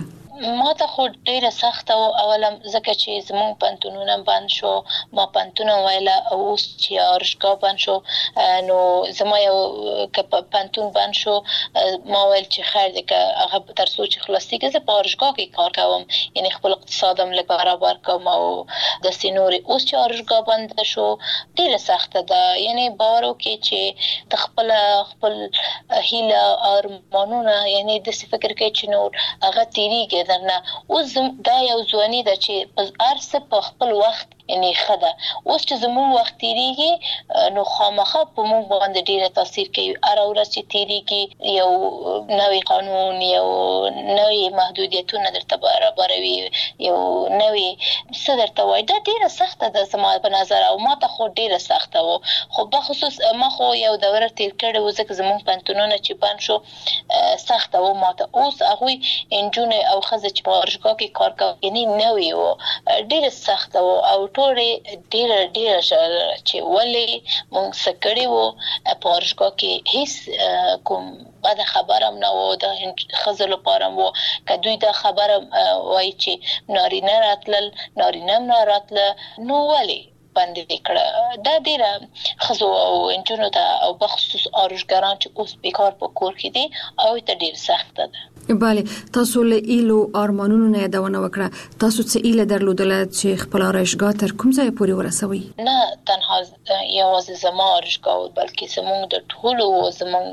S17: ما ته خو ډیره سخته او اولم ځکه چې زموږ پنتونونه بند شو، ما پنتونه ویله او اوس چې آرشګاه بند شو نو زما یو پنتون بند شو، ما ویل چې خیر دی که هغه تر څو چې خلاصېږي زه په آرشګاه کې کار کوم، یعنی خپل اقتصادم لږ برابر کوم او داسې نورې. اوس چې آرشګاه بنده شو ډیره سخته ده، یعنی باور وکړئ چې د خپل خپل هیله ارمانونه یعنی داسې فکر کوي چې نور هغه تیریږي درنه. اوس دا یو ځواني ده چې هر څه په خپل وخت یعنی ښه ده. اوس چې زموږ وخت تیریږي نو خامخا په موږ باندې ډیره تاثیر کوي. هره ورځ چې تیریږي یو نوی قانون، یو نوی محدودیتونه درته برابروي، یو نوی څه درته وایي. دا ډیره سخته ده زما په نظر او ما ته خو ډیره سخته و. خو بخصوص ما خو یو دوره تیر کړې و ځکه زموږ پنتونونه چې بند شو سخته و ما ته. اوس هغوی نجونې او ښځې چې په آرشګاه کې کار کوي یعنی نوی و، ډیره سخته و او ټولې ډیره ډیره چې ولې موږ څه کړي وو په آرشګاه کې هیڅ کوم بده خبره هم نه و د ښځو لپاره و. که دوی دا خبره وایي چې نارینه راتلل نارینه هم نه راتله نو ولې باندې کړه. دا ډیره ښځو او نجونو ته او بخصوص آرشګران چې اوس بیکار په کور کې دي او ته ډیر سخته ده.
S16: بله، تاسو له ایلو ارمانونو نه یادونه وکړه. تاسو څه ایله درلودله چې خپل آرشګاه تر کوم ځای پورې ورسوي؟
S17: نه تنها یوازې زما آرشګاه بلکې زموږ د ټولو زموږ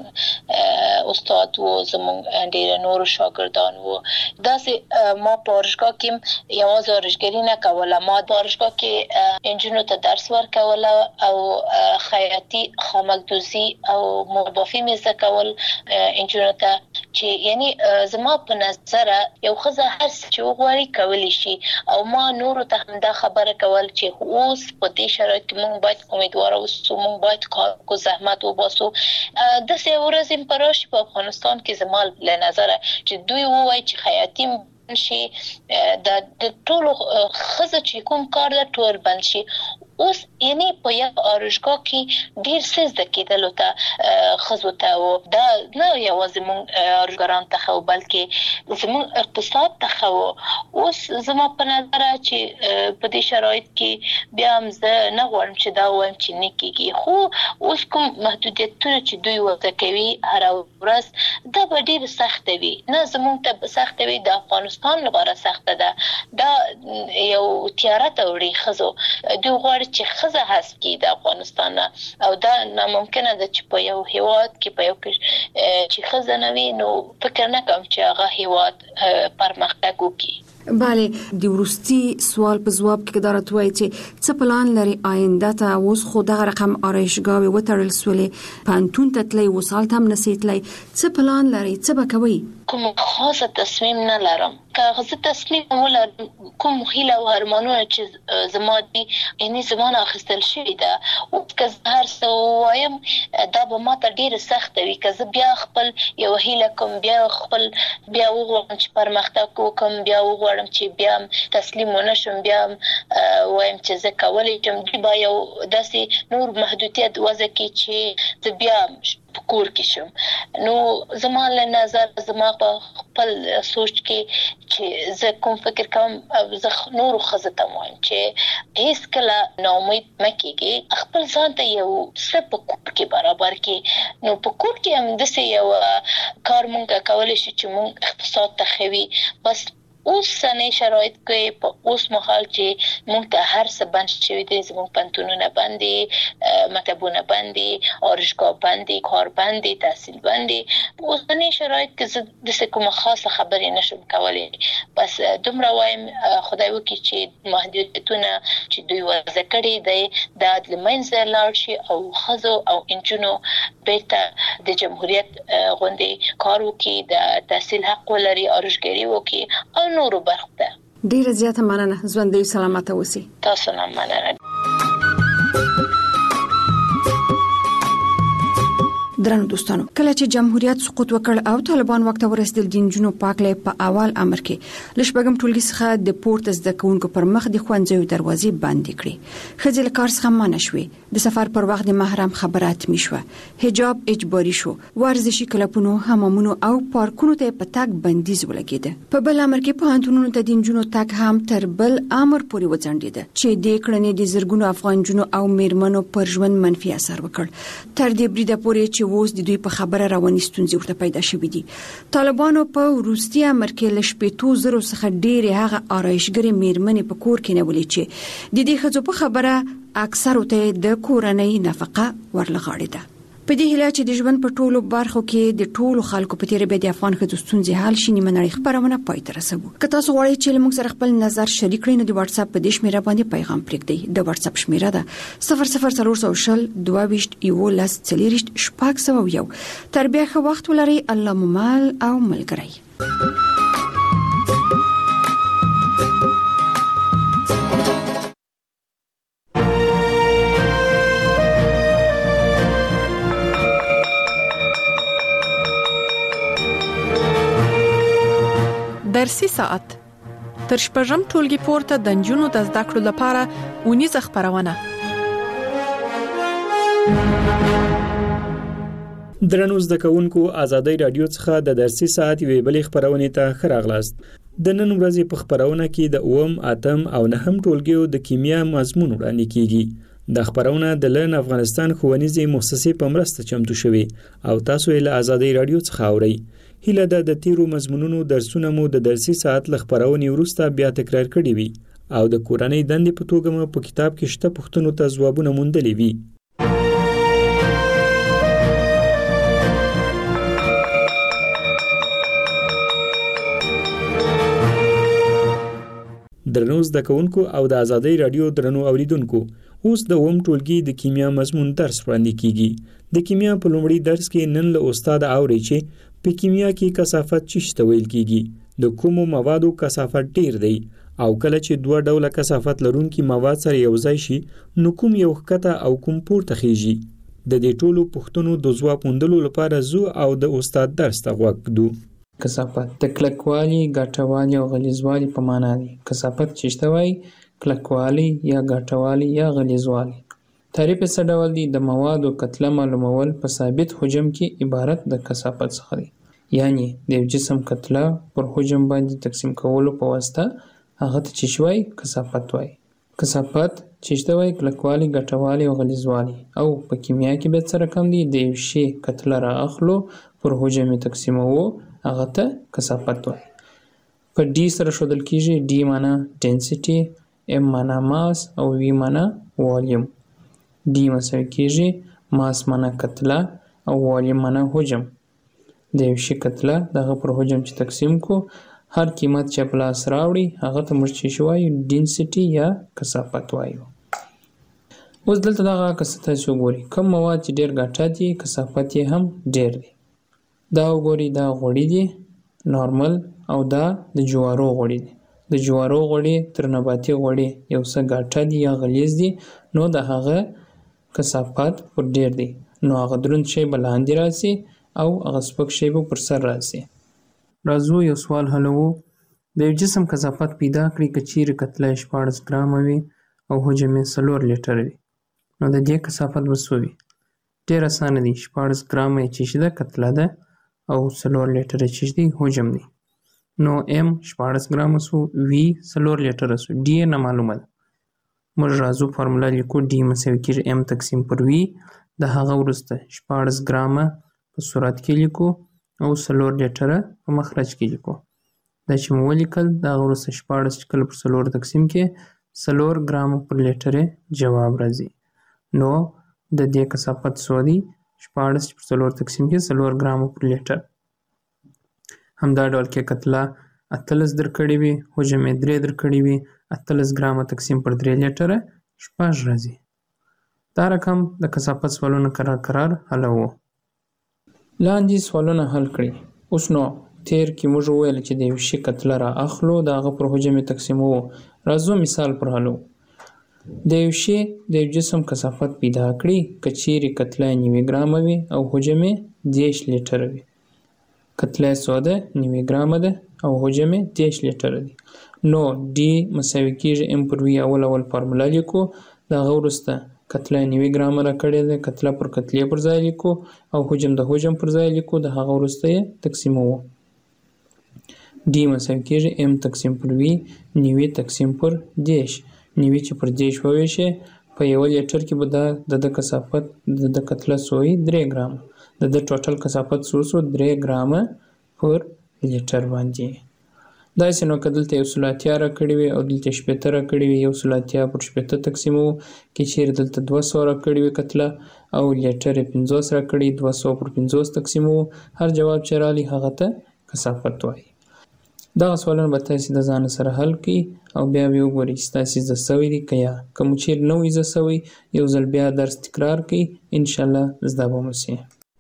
S17: استاد و، زموږ ډیر نور شاګردان و. داسې ما په آرشګاه کې یوازې آرشګري نه کوله، ما په آرشګاه کې انجونو ته درس ورکوله او خیاطي، خامکدوزي او مربافي مې زده کول انجونو ته چې یعنی زما په نظر یو ښځه هر څه چې وغواړي کولی شي. او ما نورو ته هم دا خبره کول چې اوس په دې شرایط کې موږ باید امیدواره اوسو، موږ باید کار وکړو، زحمت وباسو. داسې ورځې په راشي په افغانستان کې زما له نظره چې دوی ووایي چې خیاطي شي د ټولو ښځو چې کوم کار ده ټول بند شي. اوس یعنی په یو آرشګاه کې ډیر څه زده کېدلو ته ښځو ته و. دا نه یوازې موږ آرشګران ته ښه و بلکې زموږ اقتصاد ته ښه و. اوس زما په نظر چې په دې شرایط کې بیا هم زه نه غواړم چې دا ووایم چې نه کېږي، خو اوس کوم محدودیتونه چې دوی وضع کوي هره ورځ دا به ډیر سخته وي. نه زموږ ته سخته وي، د افغانستان لپاره سخته ده. دا یو تیاره ته وړي ښځو. دوی غواړي چې ښځه حذف کړي د افغانستان او دا ناممکنه ده چې په یو هیواد کې په یو چې ښځه نه وي نو فکر نه کوم چې هغه هیواد پرمختګ وکړي.
S16: بله، د وروستي سوال په ځواب کې دا راته وایي چې څه پلان لري آینده ته؟ اوس خو دغه رقم آرایشګاوې وتړل سولې، پوهنتون ته تلئ، اوس هلته هم نسئ تلئ. څه پلان لري؟ څه به کوئ؟
S17: کوم خاصه تصمیم نه لرم. که زه تصمیم ولرم کوم هیله او ارمانونه چې زما دي یعنی زما نه اخیستل شوي ده او که زه هر څه ووایم دا به ما ته ډېره سخته وي. که زه بیا خپل یو هیله کوم بیا خپل بیا وغواړم چې پرمختګ وکړم، بیا وغواړم چې بیا تسلیم ونه شم، بیا وایم چې زه کولی شم، دوی به یو داسې نور محدودیت وضع کړي چې زه بیا په کور کې شم. نو زما له نظر زما په خپل سوچ کې چې زه کوم فکر کوم زه نورو ښځو ته وایم چې هیڅ کله ناامید مه کېږئ، خپل ځان ته یو څه په کور کې برابر کړئ. نو په کور کې هم داسې یو کار مونږ کولی شو چې مونږ اقتصاد ته ښه وي. بس اوسنی شرایط کې په اوس مهال چې موږ ته هر څه بند شوي دي، زموږ پوهنتونونه بند دي، مکتبونه بند دي، آرایشګاه بند دي، کار بند دي، تحصیل بند دي. په اوسنی شرایط کې زه داسې کومه خاصه خبرې نشم کولی. بس دومره وایم خدای وکړي چې محدودیتونه چې دوی وضع کړي دی دا د منځه لاړ شي او ښځو او نجونو بیرته د جمهوریت غوندې کار وکړي، د تحصیل حق ولري، آرایشګري وکړي او نورو برخو ته.
S16: ډیره زیاته مننه. ژوندۍ سلامته اوسئ.
S17: تاسو نه مننه.
S16: درنو دوستانو کله چې جمهوریت سقوط وکړ او طالبان وخت ورسېدل د جنونو پاکلې په اول امر کې لشبګم ټولګي څخه د پورت زده کوونکو پر مخ د خوندزیو دروازې بندې کړې خځل کار څخه منع شوې د سفر پر وخت د محرم خبرات مشوه حجاب اجباري شو ورزشي کلبونو حمامونو او پارکونو ته په تاک بندیز ولګید په بل امر کې په انټونو ته د جنونو تاک هم تر بل امر پورې وځنډید چې د کړنې د زرګونو افغان جنونو او میرمنو پر ژوند منفي اثر وکړ تر دې بریده پورې چې اوس د دوی په خبره رواني ستونزې ورته پیدا شوې دي طالبانو په روسي امر کې لشپېتو زرو څخه ډېرې هغه آرایشګرې میرمنې په کور کې نیولې چې د دې ښځو په خبره اکثر ته د کورنۍ نفقه ورلغاړي ده په دې هیله چې د ژوند په ټولو برخو کې د ټولو خلکو په تیر به د افغان ښځو ستونزې حل شي نیمه نړۍ خبرونه پای ته رسوو که تاسو غواړئ چې موږ سره خپل نظر شریک کړئ نو د واتس اپ په دې شمیره باندې پیغام پرېږدئ د واتس اپ شمیره ده صفر صفر څلور سوه شل دوه ویشت یولس څلوېښت شپږ سوه یو تر بیا ښه وخت ولرئ الله مو مل او ملګری
S8: درسي ساعت تر شپږم ټولګي پورته د نجونو د زده کړو لپاره اونیزه خبرونه
S20: درنو زده کوونکو ازادي رادیو څخه د درسي ساعت یوې بلې خبرونه ته ښه راغلاست د نن ورځې په خبرونه کې د اوم اتم او نهم ټولګیو د کیمیا مضمون وړاندې کیږي د خبرونه د لن افغانستان ښوونیزې مؤسسې په مرسته چمتو شوی او تاسو یې له ازادي رادیو څخه اورئ هیله ده د تیرو مضمونونو درسونه مو د درسي ساعت له خبرونې وروسته بیا تکرار کړي وي او د کورنۍ دندې په توګه مو په کتاب کې شته پوښتنو ته ځوابونه موندلي وي درنو زده کوونکو او د ازادي رادیو درنو اوریدونکو اوس د اوم ټولګي د کیمیا مضمون درس وړاندې کیږي د کیمیا په لومړي درس کې نن له استاد اوري چې په کیمیا کې کثافت چشته ویل کیږي د کومو موادو کثافت ډیر دی او کله چې دوه ډوله کثافت لرونکي مواد سره یو ځای شي نو کوم یو ښکته او کوم پورته خيږي د دې ټولو پوښتنو د ځواب موندلو لپاره زو او د استاد درس ته غوږ ږدو
S21: کثافت د کلکوالي غټوالي او غلیظوالي په معنا دی کثافت چشته وای کلکوالي یا غټوالي یا غلیظوالي تعریف څه ډول دی د موادو کتله معلومول په ثابت حجم کې عبارت د کثافت څخه دی یعنی د جسم کتله پر حجم باندې تقسیم کولو په واسطه هغه ته چشوي کثافت وای کثافت چشته وای کلکوالي غټوالي او غلیظوالي او په کیمیا کې به څه رقم دی د یو شی کتله را اخلو پر حجم تقسیمو هغه ته کثافت وای په ډي سره شودل کیږي ډي معنا ډنسټي ام معنا ماس او وی معنا والیوم ډي مساوي کیږي ماس معنا کتله او والیوم معنا حجم د یو شي کتله دغه پر حجم چې تقسیم کو هر قیمت چې پلاس راوړي هغه ته موږ چې شوای ډنسټي یا کثافت وایو اوس دلته دغه کثافت وګوري کوم مواد چې ډیر غټه دي کثافت یې هم ډیر دی دا وګوري دا غوړي دي نارمل او دا د جوارو غوړي دي د جوارو غوړي تر نباتي غوړي یو څه غټه دي یا غلیظ دي نو د هغه کثافت پر ډیر دی نو هغه دروند شی بلاندې راسي او هغه سپک شی به پر سر راسي راځو یو سوال حلو د جسم کثافت پیدا کړی کچیر کتله شپږ ګرام وي او حجم یې څلور لیټر وي نو د دې کثافت وسوي ډیر اسانه دي شپږ ګرام چې شیده کتله ده او څلور لیټر چې دی حجم دی نو ام شپږ ګرام وسو وی څلور لیټر وسو ډي نه معلومه موږ راځو فارمولا لیکو ډي مساوي کیږي ام تقسیم پر وی د هغه ورسته شپږ ګرام په صورت کې لیکو او څلور لیټر په مخرج کې لیکو دا چې مو ولیکل دا ورسته شپږ کله پر څلور تقسیم کې څلور ګرام پر لیټر جواب راځي نو د دې کثافت سودی شپږ پر څلور تقسیم کې څلور ګرام پر لیټر همدا ډول کې کتله اتلس درکړې وي حجم یې درې درکړې وي اتلس ګرامه تقسیم پر درې لیټره شپږ راځي دا رقم د کثافت سوالونه قرار قرار حلوو لاندې سوالونه حل کړئ اوس نو تیر کې موږ وویل چې د یو شي کتله را اخلو د هغه پر حجم تقسیموو راځو مثال پر حلو د یو شی د یو جسم کثافت پیدا کړي که چیرې کتله نوي ګرامه وي او حجم یې دېرش لیټره وي. کتله سوده نوي ګرامه ده او حجم یې دېرش لیټره دی. نو ډي مساوي کېږي ام پر وي اول اول فارموله لیکو، د هغه وروسته کتله نوي ګرامه راکړې ده، کتله پر کتلې پر ځای لیکو او حجم د حجم پر ځای لیکو، د هغه وروسته یې تقسیموو. ډي مساوي کېږي ام تقسیم پر وي نوي تقسیم پر دېرش. نوي چې پر دېرش وویشې په یوه لیټر کې به دا د د کثافت د د کتله سوی درې ګرامه، د د ټوټل کثافت څو شو درې ګرامه پر لیټر باندې. داسې نو که دلته یو سل اتیا راکړې وي او دلته شپېته راکړې وي، یو سل اتیا پر شپېته تقسیموو. که چیرې دلته دوه سوه راکړې وي کتله او لیټر یې پنځوس راکړي، دوه سوه پر پنځوس تقسیموو. هر جواب چې راغلی هغه ته کثافت وایي. دغه سوالونه به تاسې د ځان سره حل کړئ او بیا به وګورئ چې تاسې زده سوي دي که یا. که مو چیرې نه وي زده سوی یو ځل بیا درس تکرار کړئ، انشاءالله زده به مو سي.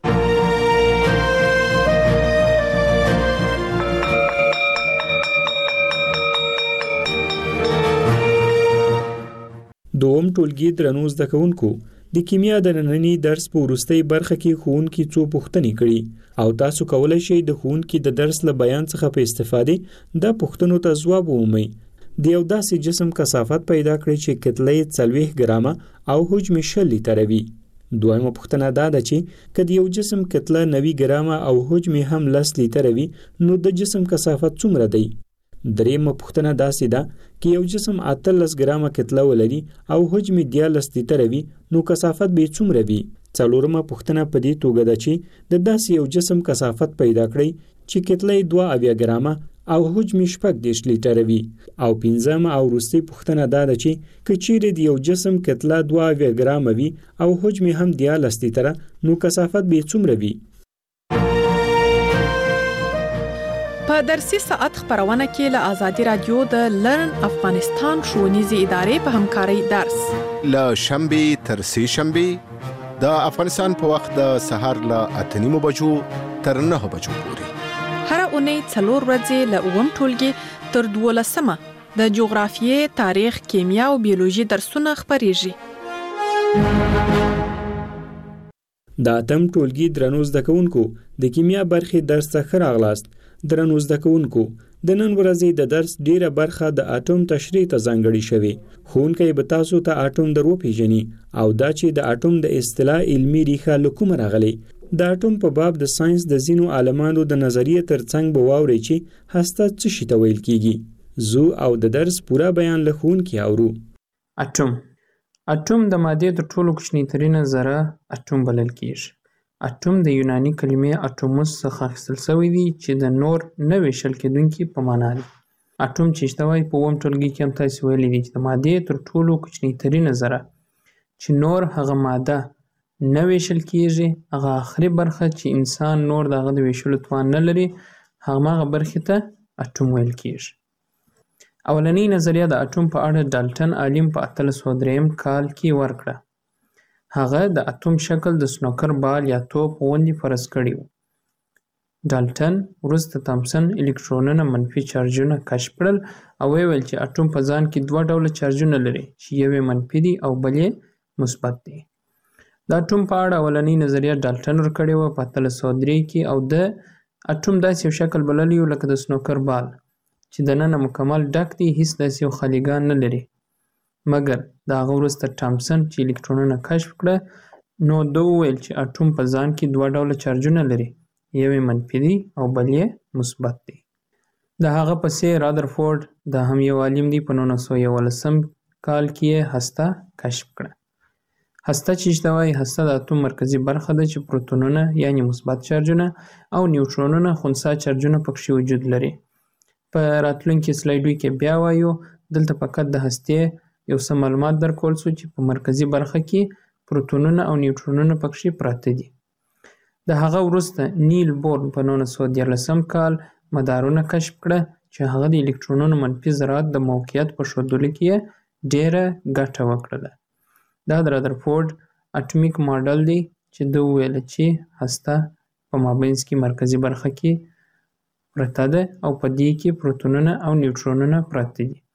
S20: دوم ټولګي درنو زده کوونکو، د کیمیا د ننني درس په وروستۍ برخه کې ښوونکي څو پوښتنې کړي او تاسو کولی شئ د ښوونکي د درس له بیان څخه په استفادې دا پوښتنو ته ځواب ومومئ. د یو داسې جسم کثافت پیدا کړئ چې کتله یې څلوېښت ګرامه او حجم یې شل لیټره وي. دویمه پوښتنه دا ده چې که د یو جسم کتله نوي ګرامه او حجم یې هم لس لیټره وي نو د جسم کثافت څومره دی؟ دریمه پوښتنه داسې ده که یو جسم اتلس ګرامه کتله ولري او حجم یې دیارلس لیټره وي نو کثافت به یې څومره وي؟ څلورمه پوښتنه په دې توګه ده چې د داسې یو جسم کثافت پیدا کړئ چې کتله یې دوه اویا ګرامه او حجم یې شپږ دېرش لیټره وي. او پنځمه او وروستۍ پوښتنه دا ده چې که چیرې د یو جسم کتله دوه اویا ګرامه وي او حجم یې هم دیارلس لیټره نو کثافت به یې څومره وي؟
S8: په درسي ساعت خبرونه کې له آزادي رادیو د لرن افغانستان ښوونیزې ادارې په همکارۍ درس
S2: له شنبې تر سه شنبې د افغانستان په وخت د سهار له اته نیمو بجو تر نهه بجو پورې.
S8: هر اونۍ څلور ورځې له اووم ټولګي تر دولسمه د جغرافیې، تاریخ، کیمیا او بیولوژي درسونه خپریږي.
S20: د اتم ټولګي درنو زده کوونکو، د کیمیا برخې درس ته ښه راغلاست. درنو زده کوونکو، د نن ورځې د درس ډیره برخه د اټوم تشریح ته ځانګړې شوې. ښوونکی به تاسو ته اټوم در وپیژني او دا چې د اټوم د اصطلاح علمي ریښه له کومه راغلې. د اټوم په باب د ساينس د ځینو عالمانو د نظریې ترڅنګ به واورئ چې هسته څه شي ته ویل کیږي. زو او د درس پوره بیان له ښوونکي اورو.
S21: اټوم اټوم د مادې تر ټولو کوچنی ترینه ذره اټوم بلل کیږي. اټوم د یوناني کلمې اټوموس څخه اخیستل شوی دی چې د نور نه ویشل کېدونکي په معنا دی. اټوم چې شته وایي په اووم ټولګي کې هم تاسې ویلي دي چې د مادې تر ټولو کوچنی ترینه ذره چې نور هغه ماده نه ویشل کېږي، هغه آخري برخه چې انسان نور د هغه د ویشلو توان نه لري، هماغه برخې ته اټوم ویل کېږي. اولنۍ نظریه د اټوم په اړه ډالټن عالم په اتلس سوه درېیم کال کې ورکړه. هغه د اټوم شکل د سنوکر بال یا توپ غوندې فرض کړی و. ډالټن وروسته تامسن الکترونونه منفي چارجونه کشف کړل او ویل چې اټوم په ځان کې دوه ډوله چارجونه لري چې یو یې منفي دی او بل یې مثبت دی. د اټوم په اړه اولنۍ نظریه ډالټن ورکړې وه په اتلس سوه درې کې او د اټوم داسې یو شکل بللی و لکه د سنوکر بال چې دننه مکمل ډک دی، هیڅ داسې یو خالیګان نه لري. مګر د هغه وروسته ټامسن چې الکترونونه کشف کړه نو ده وویل چې اټوم په ځان کې دوه ډوله چارجونه لري، یو یې منفي دی او بل یې مثبت دی. د هغه پسې رادرفورد دا هم یو عالم دی په نولس سوه یولسم کال کې یې هسته کشف کړه. هسته چې شته وایي هسته د اټوم مرکزي برخه ده چې پروتونونه یعنی مثبت چارجونه او نیوټرونونه خنثی چارجونه پکښې وجود لري. په راتلونکي سلایډو کې بیا وایو. دلته فقط د هستې یو څه معلومات درکول شو چې په مرکزي برخه کې پروتونونه او نیوټرونونه پکښې پراته دي. د هغه وروسته نیل بور په نولس سوه دیارلسم کال مدارونه کشف کړه چې هغه د الکترونونو منفي ذرات د موقعیت په ښودلو کې ډېره ګټه وکړله. دا د رادرفورد اټومیک ماډل دی چې ده وویل چې هسته په مابینځ کې مرکزي برخه کې پرته ده او په دې کې پروتونونه او نیوټرونونه پراته دي.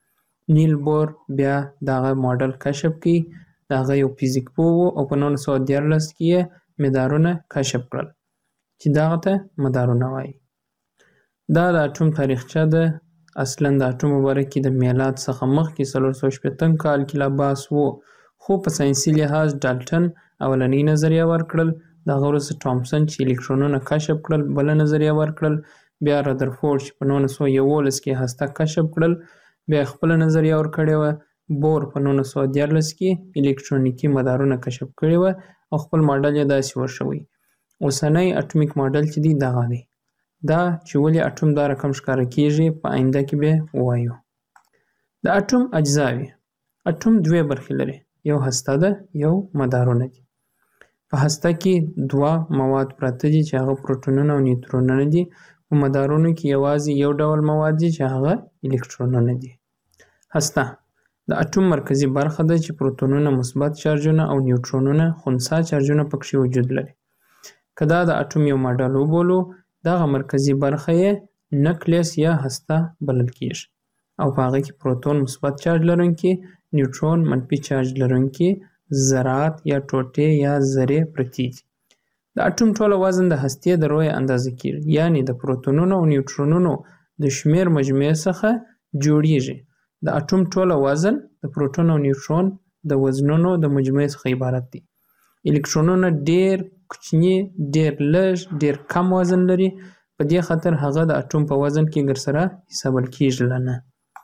S21: نیل بور بیا دغه ماډل کشف کړي. دغه یو فزیک پوه و او په نولس سوه دیارلس کې یې مدارونه کشف کړل چې دغه ته مدارونه وایي. دا د اټوم تاریخچه ده. اصلا د اټوم په باره کې د میلاد څخه مخکې څلور سوه شپېتم کال کې لا بحث و، خو په ساینسي لحاظ ډالټن اولنۍ نظریه ورکړل. دغه وروسته ټامسن چې الکترونونه کشف کړل بله نظریه ورکړل. بیا رادرفورډ چې په نولس سوه یولس کې هسته کشف کړل بیا خپله نظریه ورکړې وه. بور په نولس سوه دیارلس کې الکترونیکي مدارونه کشف کړي وه او خپل ماډل یې داسې ورشوی. اوسنی اټومیک ماډل چې دی دغه دی. دا چې ولې اټوم دا رقم ښکاره کیږي په آینده کې به ووایو. د اټوم اجزاوې. اټوم دوه برخې لري، یو هسته ده یو مدارونه دي. په هسته کې دوه مواد پراته دي چې هغه پروټونونه او نیوترونونه دي. په مدارونو کې یوازې یو ډول مواد دي چې هغه الکترونونه دي. هسته د اټوم مرکزي برخه ده چې پروتونونه مثبت چارجونه او نیوترونونه خنثی چارجونه پکې وجود لري. که دا د اټوم یو ماډل وبولو دغه مرکزي برخه یې نکلیس یا هسته بلل کیږي او په هغه کې پروتون مثبت چارج لرونکي، نیوترون منفي چارج لرونکي ذرات یا ټوټې یا ذرې پرتې دي. د اټوم ټوله وزن د هستې د رویې اندازه کیږي، یعنی د پروتونونو او نیوترونونو د شمیر مجموعې څخه جوړیږي. د اټوم ټوله وزن د پروتون او نیوترون د وزنونو د مجموعې څخه عبارت دی. الکترونونه ډیر کوچني، ډیر لږ، ډیر کم وزن لري. په دې خاطر هغه د اټوم په وزن کې ګرسره حسابل کیږي نه.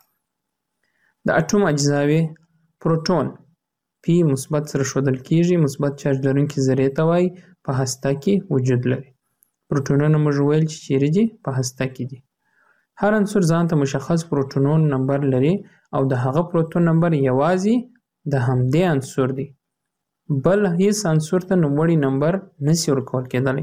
S21: د اټوم اجزاوې. پروتون پی مثبت سره ښودل کیږي، مثبت چارج لرونکي ذرې ته وایي، په هسته کې وجود لري. پروتونونه موږ ویل چې چیرې دي؟ په هسته کې دي. هر عنصر ځان ته مشخص پروتونون نمبر لري او د هغه پروتون نمبر یوازې د همدې عنصر دی، بل هیڅ عنصر ته نوموړی نمبر نشي ورکول کېدلی.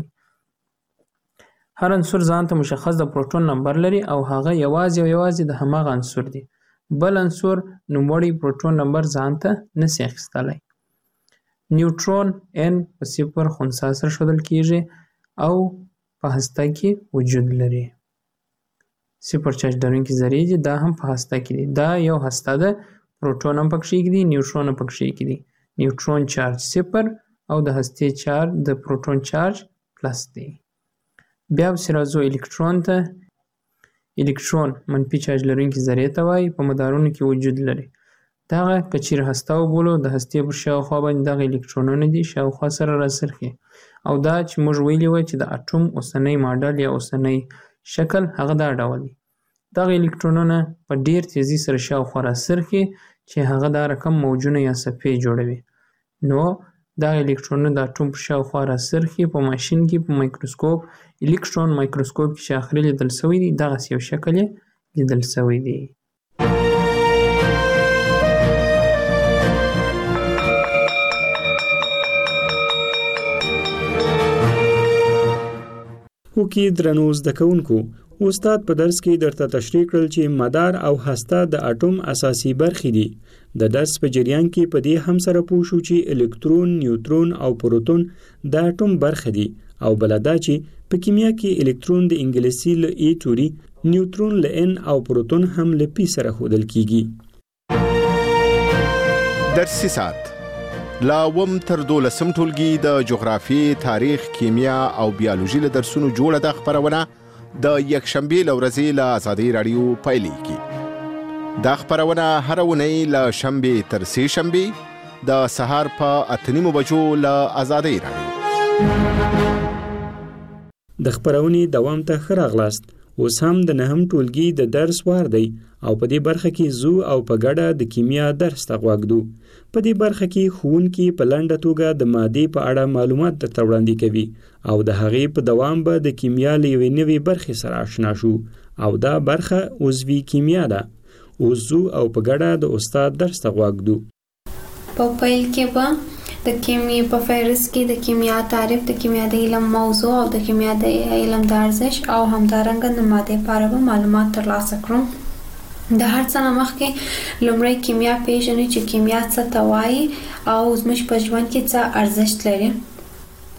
S21: هر عنصر ځان ته مشخص د پروتون نمبر لري او هغه یوازې او یوازې د هماغه عنصر دی، بل عنصر نوموړی پروتون نمبر ځان ته نشي اخیستلی. نیوترون ان په صفر خنثی سره ښودل کیږي او په هسته کې وجود لري. صفر چارج لرونکي ذرې دي، دا هم په هسته کې دي. دا یو هسته ده، پروتون هم پکې دي، نیوترون هم پکې دي. نیوترون چارج صفر او د هستې چارج د پروتون چارج پلس دی. بیا پسې راځو الکترون ته. الکترون منفي چارج لرونکي ذرې ته وایي، په مدارونو کې وجود لري. دغه که چیرې هسته وبولو د هستې پر شاوخوا باندې دغه الکترونونه دي شاوخوا سره راڅرخي او دا چې موږ ویلي وه چې د اټوم اوسنی ماډل یا اوسنی شکل هغه دا ډول دی. دغه الکترونونه په ډیر تیزی سره شاوخوا راڅرخي چې هغه دا رقم موجونه یا صفحې جوړوي. نو دغه الکترونونه د اټوم په شاوخوا راڅرخي. په ماشین کې په مایکروسکوپ الکترون مایکروسکوپ کې چې اخري لیدل سوی دی دغسې یو شکل یې لیدل سوی دی.
S20: وکي درنو زده کوونکو، استاد په درس کې درته تشریح کړل چې مدار او هسته د اټوم اساسي برخې دي. د درس په جریان کې په دې هم سره پوه شو چې الکترون، نیوترون او پروتون د اټوم برخې دي او بل دا چې په کیمیا کې الکترون د انګلیسي له ای توري، نیوترون له ان او پروتون هم له پی سره ښودل کیږي.
S2: درسي ساعت لا وم تر دولسم ټولګي د جغرافي، تاریخ، کیمیا او بیولوژي له درسونو جوړه د خبرونه د یکشنبه لورځي له آزادۍ رادیو پایلیږي. دا خبرونه هر ونی له شنبه تر سه شنبه د سهار په اته نیمو بجو له آزادۍ رادیو.
S20: د خبرونې دوام ته ښه راغلاست. اوس هم د نهم ټولګي د درس وار دی او په دې برخه کې زو او په ګډه د کیمیا درس ته غوږدو. په دې برخه کې ښوونکي په لنډه توګه د مادې په اړه معلومات درته وړاندې کوي او د هغې په دوام به د کیمیا له یوې نوې برخې سره آشنا شو او دا برخه عضوي کیمیا ده. اوس زو او په ګډه د استاد درس ته غوږدو.
S3: په پیل کې به د کیمیا په فهرست کې د کیمیا تعریف، د کیمیا د علم موضوع او د کیمیا د علم د ارزش او همدارنګه د مادې په اړه معلومات ترلاسه کړو. د هر څه نه مخکې لومړی کیمیا پیژنو چې کیمیا څه ته وایي او زموږ په ژوند کې څه ارزښت لري.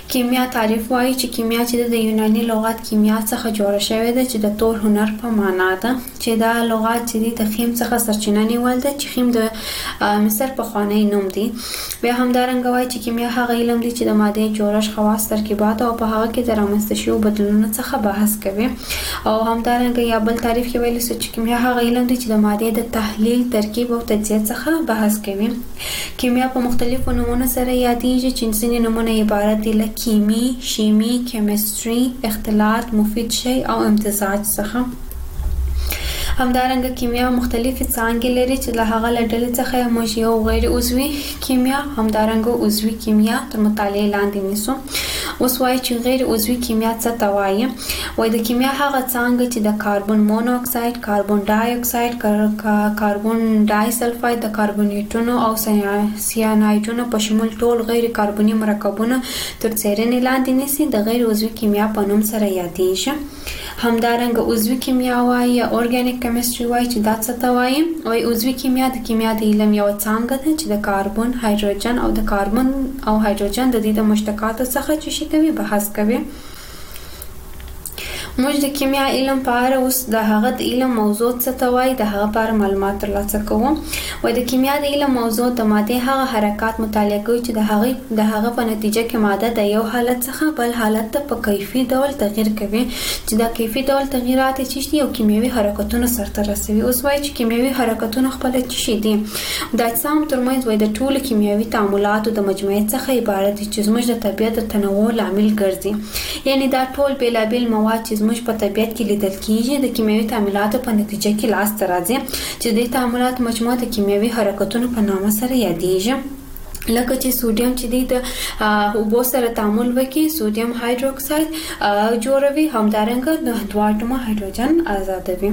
S3: کیمیا تعریف وایي چې کیمیا چې د یوناني لغت کیمیا څخه جوړه شوې ده چې د تور هنر په معنا ده چې دا لغت چې د خیم څخه سرچینه نیول ده چې خیم د مصر په خوانی نوم دی. بیا هم دا رنګ وایي چې کیمیا هغه علم دی چې د ماده جوړښت خواص ترکیبات او په هغه کې د رامنځته شویو بدلونونو څخه بحث کوي. او هم دا رنګ یا بل تعریف کې ویل چې کیمیا هغه علم دی چې د ماده د تحلیل ترکیب او تجزیه څخه بحث کوي. کیمیا په مختلفو نومونو سره یادېږي چې ځینې نومونه عبارت دي له کیمی، شیمی، کیمستري، اختلاط، مفید شی او امتزاج څخه. همدارنګه کیمیا مختلفې څانګې لري چې له هغه له ډلې څخه موږ یو غیر عضوي کیمیا همدارنګه عضوي کیمیا تر مطالعې لاندې نیسو. اوس وایي چې غیر عضوي کیمیا څه ته وایي؟ وایي د کیمیا هغه څانګه چې د کاربن مونو اکساید، کاربن ډای اکساید، کاربن ډای سلفاید، د کاربونیټونو او سیانایډونو په شمول ټول غیر کاربني مرکبونه تر څیړنې لاندې نیسي د غیر عضوي کیمیا په نوم سره یادېږي. همدارنګه عضوي کیمیا وایي یا اورګانیک کیمستري وایي چې دا څه ته وایي؟ وایي عضوي کیمیا د کیمیا د علم یو څانګه ده چې د کاربن، هایدروجن او د کاربن او هایدروجن د دې د مشتقاتو څخه چې شي کوي بحث کوي. موږ د کیمیا علم په اړه اوس د هغه د علم موضوع څه ته وایي د هغه په اړه معلومات ترلاسه کوو. وایي د کیمیا د علم موضوع د مادې هغه حرکات مطالعه کوي چې د هغه د هغه په نتیجه کې ماده د یو حالت څخه بل حالت ته په کیفي ډول تغیر کوي چې دا کیفي ډول تغیرات چې دي او کیمیاوي حرکتونه سرته رسوي. اوس وایي چې کیمیاوي حرکتونه خپل څه دي؟ د اجسام ترمنځ وایي د ټولو کیمیاوي تعاملاتو د مجموعې څخه عبارت دي چې زموږ د طبیعت د تنوع لامل ګرځي. یعنی دا ټول بیلابیل مواد چې موږ په طبیعت کې لیدل کیږي د کیمیاوي تعاملاتو په نتیجه کې لاس ته راځي چې د تعاملات مجموعه د کیمیاوي حرکتونو په نامه سره یادېږي. لکه چې سوډیم چې د اوبو سره تعامل وکړي سوډیم هایدروکساید جوړوي همدارنګه د دوه اتومه هایدروجن آزادوي.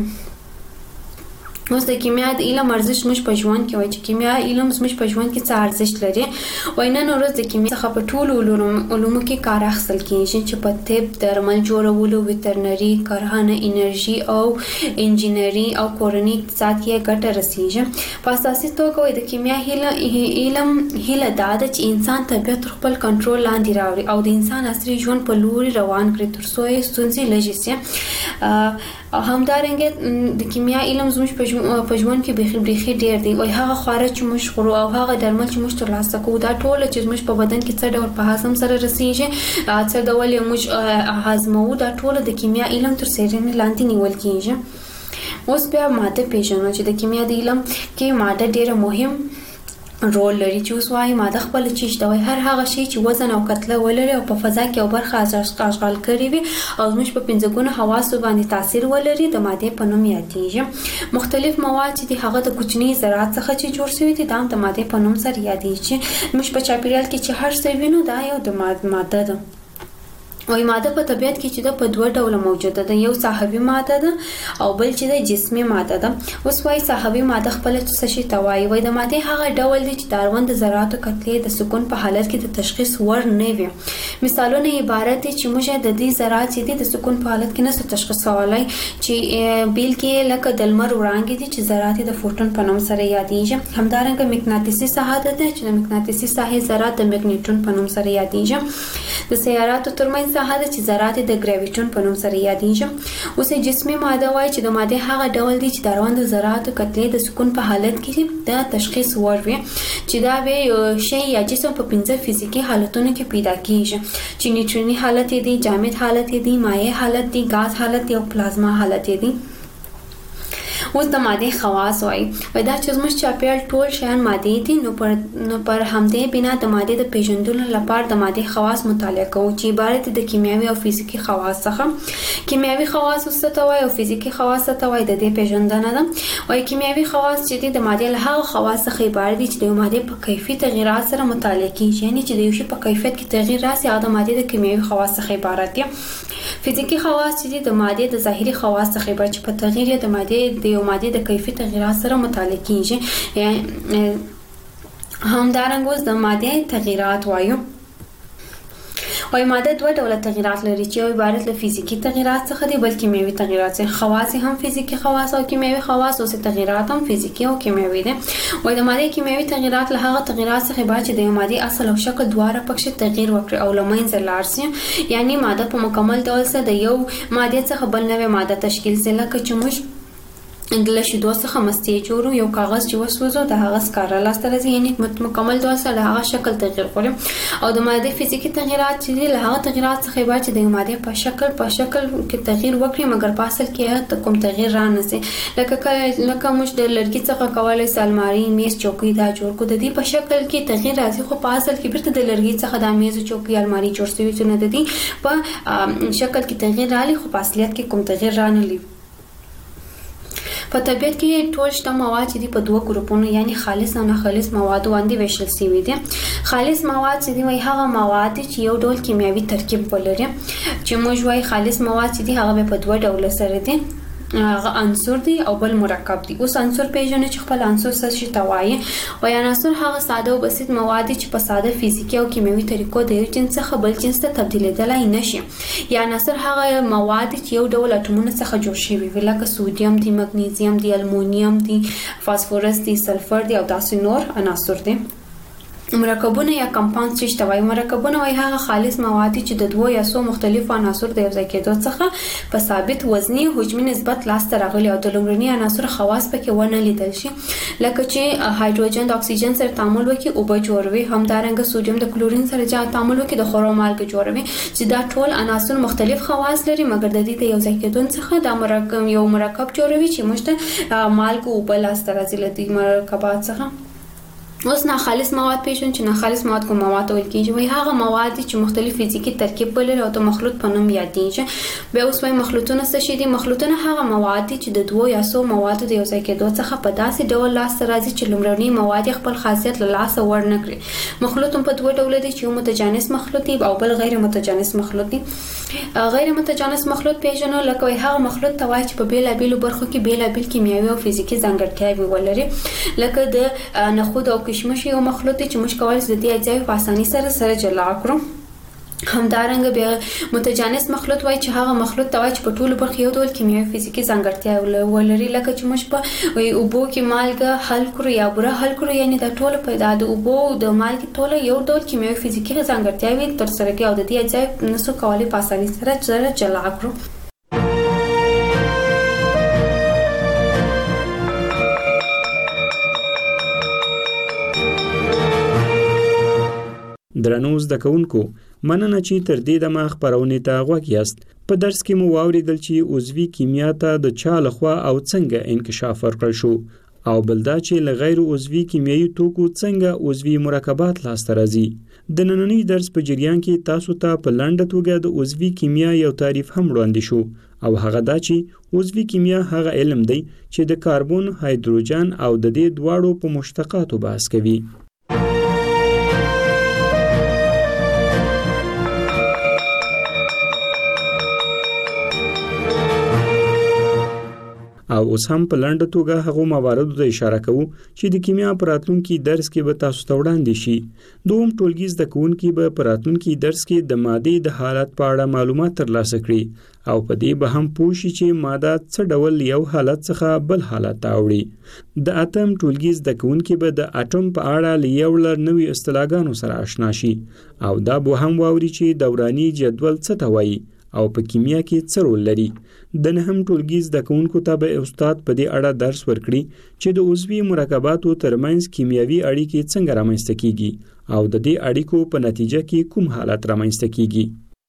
S3: اوس د کیمیا د علم ارزښت موږ په ژوند کې وایي چې کیمیا علم موږ په ژوند کې څه ارزښت لري. وایي نن ورځ د کیمیا څخه په ټولو علومو کې کار اخیستل کیږي چې په طب، درمل جوړولو، ویترنري، کرهڼه، انرژي او انجینري او کورني اقتصاد کې ګټه رسیږي. په اساسي توګه وایي د کیمیا علم هیله دا ده چې انسان طبیعت خپل کنټرول لاندې راوړي او د انسان عصري ژوند په لوري روان کړي تر څو یې ستونزې لږې شي. همدارنګه د کیمیا علم زموږ په ژوند کې بیخي بیخي ډیر دی. وایي هغه خواړه چې موږ خورو او هغه درمل چې موږ ترلاسه کوو دا ټول چې موږ په بدن کې څه ډول په هضم سره رسیږي څه ډول موږ هضموو دا ټول د کیمیا علم تر څیړنې لاندې نیول کیږي. اوس بیا ماده پیژنو چې د کیمیا د علم کې ماده ډیره مهم رول لري چې اوس وایي ماده خپل چیش دا وایي هر هغه شی چې وزن او کتله ولري او په فضا کې یو برخه اشغال کړي وي او موږ په پنځه ګونه حواسو باندې تاثیر ولري د ماده په نوم یادېږي. مختلف مواد چې هغه د کوچني ذرات څخه چې جوړ شوي دي دا د ماده په نوم سره یادېږي. موږ په چاپیریال کې چې هر څه وینو دا یو د ماده ده. وایي ماده په طبیعت کې چې د په دوه ډوله موجوده ده یو ساحوي ماده ده او بل چې د جسمي ماده ده. اوس وایي ساحوي ماده خپل څه شي ته وایي؟ وایي د ماده هغه ډول دی چې د اړوند ذراتو کتلې د سکون په حالت کې د تشخیص وړ نه وي. مثالونه عبارت دي چې موږ د دې ذرات چې د سکون په حالت کې نه تشخیصولای چې بیل کې لکه د لمر وړانګې دي چې ذرات د فوټون په نوم سره یادېږي. همدارنګه مقناطیسي ساحه ده چې د مقناطیسي ساحې ذرات د میګنیټون په نوم سره یادېږي. د سیاراتو ترمنځ ساحه ده چې ذرات د ګریویټون په نوم سره یادېږي. اوس جسمي ماده وایي چې د ماده هغه ډول دی چې د اړوند ذراتو کتلې د سکون په حالت کې د تشخیص وړ وي چې دا به شی یا جسم په پنځه فزیکي حالتونو کې پیدا کیږي چې نیوټروني حالت دی، جامد حالت دی، مایع حالت دی، غاز حالت دی او پلازما حالت دی. اوس د ماده خواص وایي وایي دا چې زموږ چاپیریال ټول شیان ماده دي نو پر نو پر همدې بنا د ماده د پیژندلو لپاره د ماده خواص مطالعه کوو چې عبارت د کیمیاوي او فزیکي خواص څخه. کیمیاوي خواص څه ته وایي او فزیکي خواص څه ته وایي د دې پیژندنه ده. وایي کیمیاوي خواص چې د ماده له هغه خواص څخه عبارت دي چې د ماده په کیفي تغیرات سره مطالعه کیږي یعنی چې د یو شی په کیفیت کې تغیر راسي او د ماده د کیمیاوي خواص څخه عبارت دي. فزیکي خواص چې د ماده د ظاهري خواص څخه عبارت چې په تغیر د ماده د یو ماده د کیفي تغیرات سره مطالعه کیږي. همدارنګه اوس د ماده تغیرات وایو وای ماده دوه ډول تغیرات لري چې یو عبارت له فزیکی تغیرات څخه دي بل کیمیاوي تغیرات څخه. خواص هم فزیکی خواص او کیمیاوي خواص او تغیرات هم فزیکی او کیمیاوي دي. وای د ماده کیمیاوي تغیرات له هغه تغیرات څخه عبارت چې د ماده اصل او شکل دواړه پکې تغییر وکړي او لمنځه لاړ شي، یعنی ماده په مکمل ډول سره د یو ماده څخه بل نوې ماده تشکیل شي. لکه چې موږ د شیدو څخه مستې جوړو، یو کاغذ چې وسوځو د هغه سکاره لاسته راځي، یعنی مکمل ډول سره د هغه شکل تغییر کوي. او د ماده فزیکی تغیرات چې له هغه تغیرات څخه عبارت چې د ماده په شکل په شکل کې تغییر وکړي مګر په اصل کې کوم تغییر را نه سي. لکه لکه موږ د لرګي څخه کولای سو الماری، میز، چوکۍ دا جوړ کو، د دې په شکل کې تغییر راځي خو په اصل کې بیرته د لرګي څخه د میز، چوکۍ، الماری جوړ شوی چې نه د دې په شکل کې تغییر راځي خو په اصلیت کې کوم تغییر را نه لري. په طبیعت کې ټول شته مواد چې دي په دوه ګروپونو یعنی خالص او ناخالص مواد باندې ویشل شوي دي. خالص مواد چې دي وایي هغه مواد چې یو ډول کیمیاوي ترکیب ولري، چې موږ وایي خالص مواد چې دي هغه په دوه ډول سره دي، هغه عنصر دي او بل مرکب دي. اوس عنصر پیژنو چې خپل عنصر څه شي توایي. وایي عنصر هغه ساده او بسيط مواد چې په ساده فزیکی او کیمیاوي طریقو د یو جنس څخه بل جنس ته تبدیلېدلای نشي. یا عنصر هغه مواد چې یو ډول اټومونو څخه جوړ شوي وي، لکه سودیم دي، مګنیزیم دي، المونیم دي، فاسفورس دي، سلفر دي او داسې نور عناصر دي. مرکبونه یا کمپاوند څه شته وایي؟ مرکبونه وایي هغه خالص مواد چې د دوه یا څو مختلفو عناصر د یوځای کېدو څخه په ثابت وزني حجمي نسبت لاسته راغلي او د لومړني عناصر خواص پکې ونه لیدل شي، لکه چې هایدروجن د اکسیجن سره تعامل وکړي اوبه جوړوي، همدارنګه سوډیم د کلورین سره تعامل وکړي د خورو مالګه جوړوي، چې دا ټول عناصر مختلف خواص لري مګر د دې د یوځای کېدو څخه دا مرکب یو مرکب جوړوي چې موږ ته مالګه اوبه لاسته راځي له دې مرکبات څخه. اوس ناخالص مواد پیژنو چې ناخالص مواد کوم مواد ویل کېږي؟ وایي هغه مواد چې مختلف فزیکی ترکیب ولري او د مخلوط په نوم یادېږي. بیا اوس وایي مخلوطونه څه شي دي؟ مخلوطونه هغه مواد دي چې د دوه یا څو موادو د یوځای کېدو څخه په داسې ډول لاسته راځي چې لومړني مواد خپل خاصیت له لاسه ور نه کړي. مخلوط په دوه ډول دي چې یو متجانس مخلوط دي او بل غیر متجانس مخلوط دي. غیر متجانس مخلوط پیژنو لکه وایي هغه مخلوط ته وایي چې په بیلابیلو برخو کې بیلابیل کیمیاوي او فزیکی ځانګړتیاوې ولري، لکه د نخود او کشمش یو مخلوط دی چې موږ کولی شو د دې اجزاوې په اسانۍ سره سره جلا کړو. همدارنګه بیا متجانس مخلوط وایي چې هغه مخلوط ته وایي چې په ټولو برخو یو ډول کیمیاوي فزیکي ځانګړتیا ولري، لکه چې موږ په اوبو کې مالګه حل کړو یا بوره حل کړو، یعنی دا ټول په د اوبو د مالګې ټول یو ډول کیمیاوي فزیکي ځانګړتیاوې ترسره کوي او د دې اجزاوې نسو کولی په اسانۍ سره سره جلا کړو.
S20: درنو زده کوونکو، مننه چې تر دې دمه خپرونې ته غوږ یاست. په درس کې مو واوریدل چې عضوي کیمیا ته د چا لخوا او څنګه انکشاف ورکړل شو، او بل دا چې له غیر عضوي کیمیاوي توکو څنګه عضوي مرکبات لاسته راځي. د نننی درس په جریان کې تاسو ته په لنډه توګه د عضوي کیمیا یو تعریف هم وړاندې شو، او هغه دا چې عضوي کیمیا هغه علم دی چې د کاربن، هایدروجن او د دې دواړو په مشتقاتو بحث کوي. او اوس هم په لنډه توګه هغو مواردو ته اشاره کوو چې د کیمیا په راتلونکي درس کې به تاسو ته وړاندې شي. دوم ټولګي زده کوونکي به په راتلونکي درس کې د مادې د حالت په اړه معلومات ترلاسه کړي او په دې به هم پوه شي چې ماده څه ډول یو حالت څخه بل حالت ته اوړي. د اتم ټولګي زده کوونکي به د اټوم په اړه له یو لړ نوي اصطلاحګانو سره آشنا شي او دا به هم واوري چې دوراني جدول څه ته وایي او په کیمیا کې څه رول لري. د نهم ټولګي زده کوونکو ته به استاد په دې اړه درس ورکړي چې د عضوي مرکباتو ترمنځ کیمیاوي اړیکې څنګه رامنځته کیږي او د دې اړیکو په نتیجه کې کوم حالت رامنځته کیږي.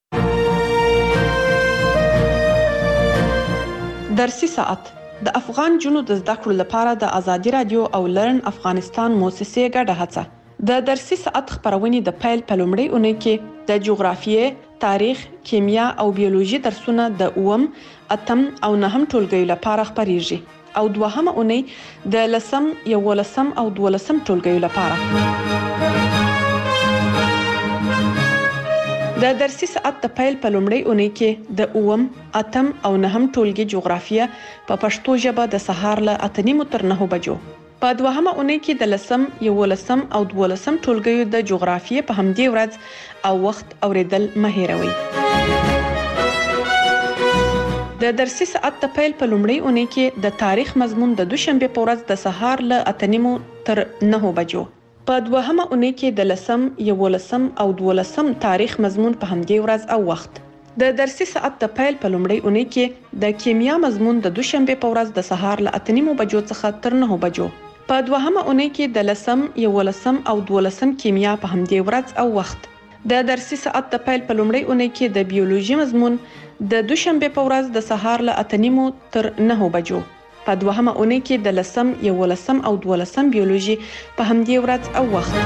S8: درسي ساعت د افغان جنو د زده کړو لپاره د ازادي رادیو او لرن افغانستان موسسې ګډه هڅه. د درسي ساعت خبرونه د پیل په لومړۍ اونۍ کې د جغرافیې، تاریخ، کیمیا او بیولوژي درسونه د اووم، اتم او نهم ټولګیو لپاره خبريږي او دوهمه اونۍ د لسم، یولسم او دولسم ټولګیو لپاره. د درسي ساعت د پیل په لومړۍ اونۍ کې د اووم، اتم او نهم ټولګي جغرافیه په پښتو ژبه د سهار له اته نیمو تر نهو بجو، په دوهمه اونۍ کې د لسم، یولسم او دولسم ټولګیو د جغرافیې په همدې ورځ او وخت اوریدل مه هېروئ. د درسي ساعت د پیل په لومړۍ اونۍ کې د تاریخ مضمون د دوشنبه په ورځ د سهار له اته نیمو تر نهو بجو. په دوهمه اونۍ کې د لسم، یولسم او دولسم تاریخ مضمون په همدې ورځ او وخت. د درسي ساعت د پیل په لومړۍ اونۍ کې د کیمیا مضمون د دوشنبه په ورځ د سهار له اته نیمو بجو څخه تر نهو بجو. په دوهمه اونۍ کې د لسم، یولسم او دولسم کیمیا په همدې ورځ او وخت. د درسي ساعت د پیل په لومړۍ اونۍ کې د بیولوژي مضمون د دوشنبه په ورځ د سهار له اته نیمو تر نهو بجو. په دوهمه اونۍ کې د لسم، یولسم او دولسم بیولوژي په همدې ورځ او وخت.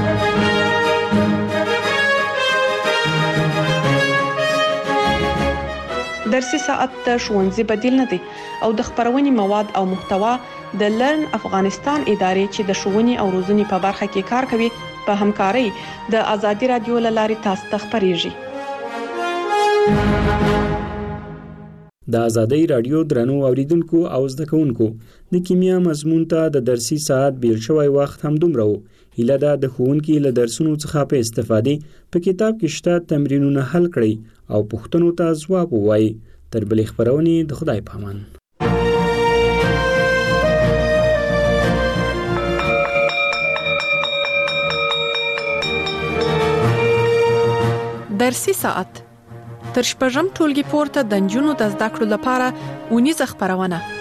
S8: درسي ساعت د ښوونځي بدیل نه دی او د خبرونې مواد او محتوا د لرن افغانستان ادارې چې د ښوونې او روزنې په برخه کې کار کوي په همکارۍ د آزادي رادیو له لارې تاسو ته خبرېږي.
S20: د آزادۍ رادیو درنو اوریدونکو او زده کوونکو د کیمیا مضمون ته د درسي ساعت بیل شوی وخت هم دومره و. هیله ده د ښوونکي له درسونو څخه په استفادې په کتاب کې شته تمرینونه حل کړئ او پوښتنو ته ځواب ووایئ. تر بلې خپرونې د خدای په امان.
S8: درسي ساعت تر شپږم ټولګي پورته د نجونو د زده کړو لپاره اونیزه خپرونه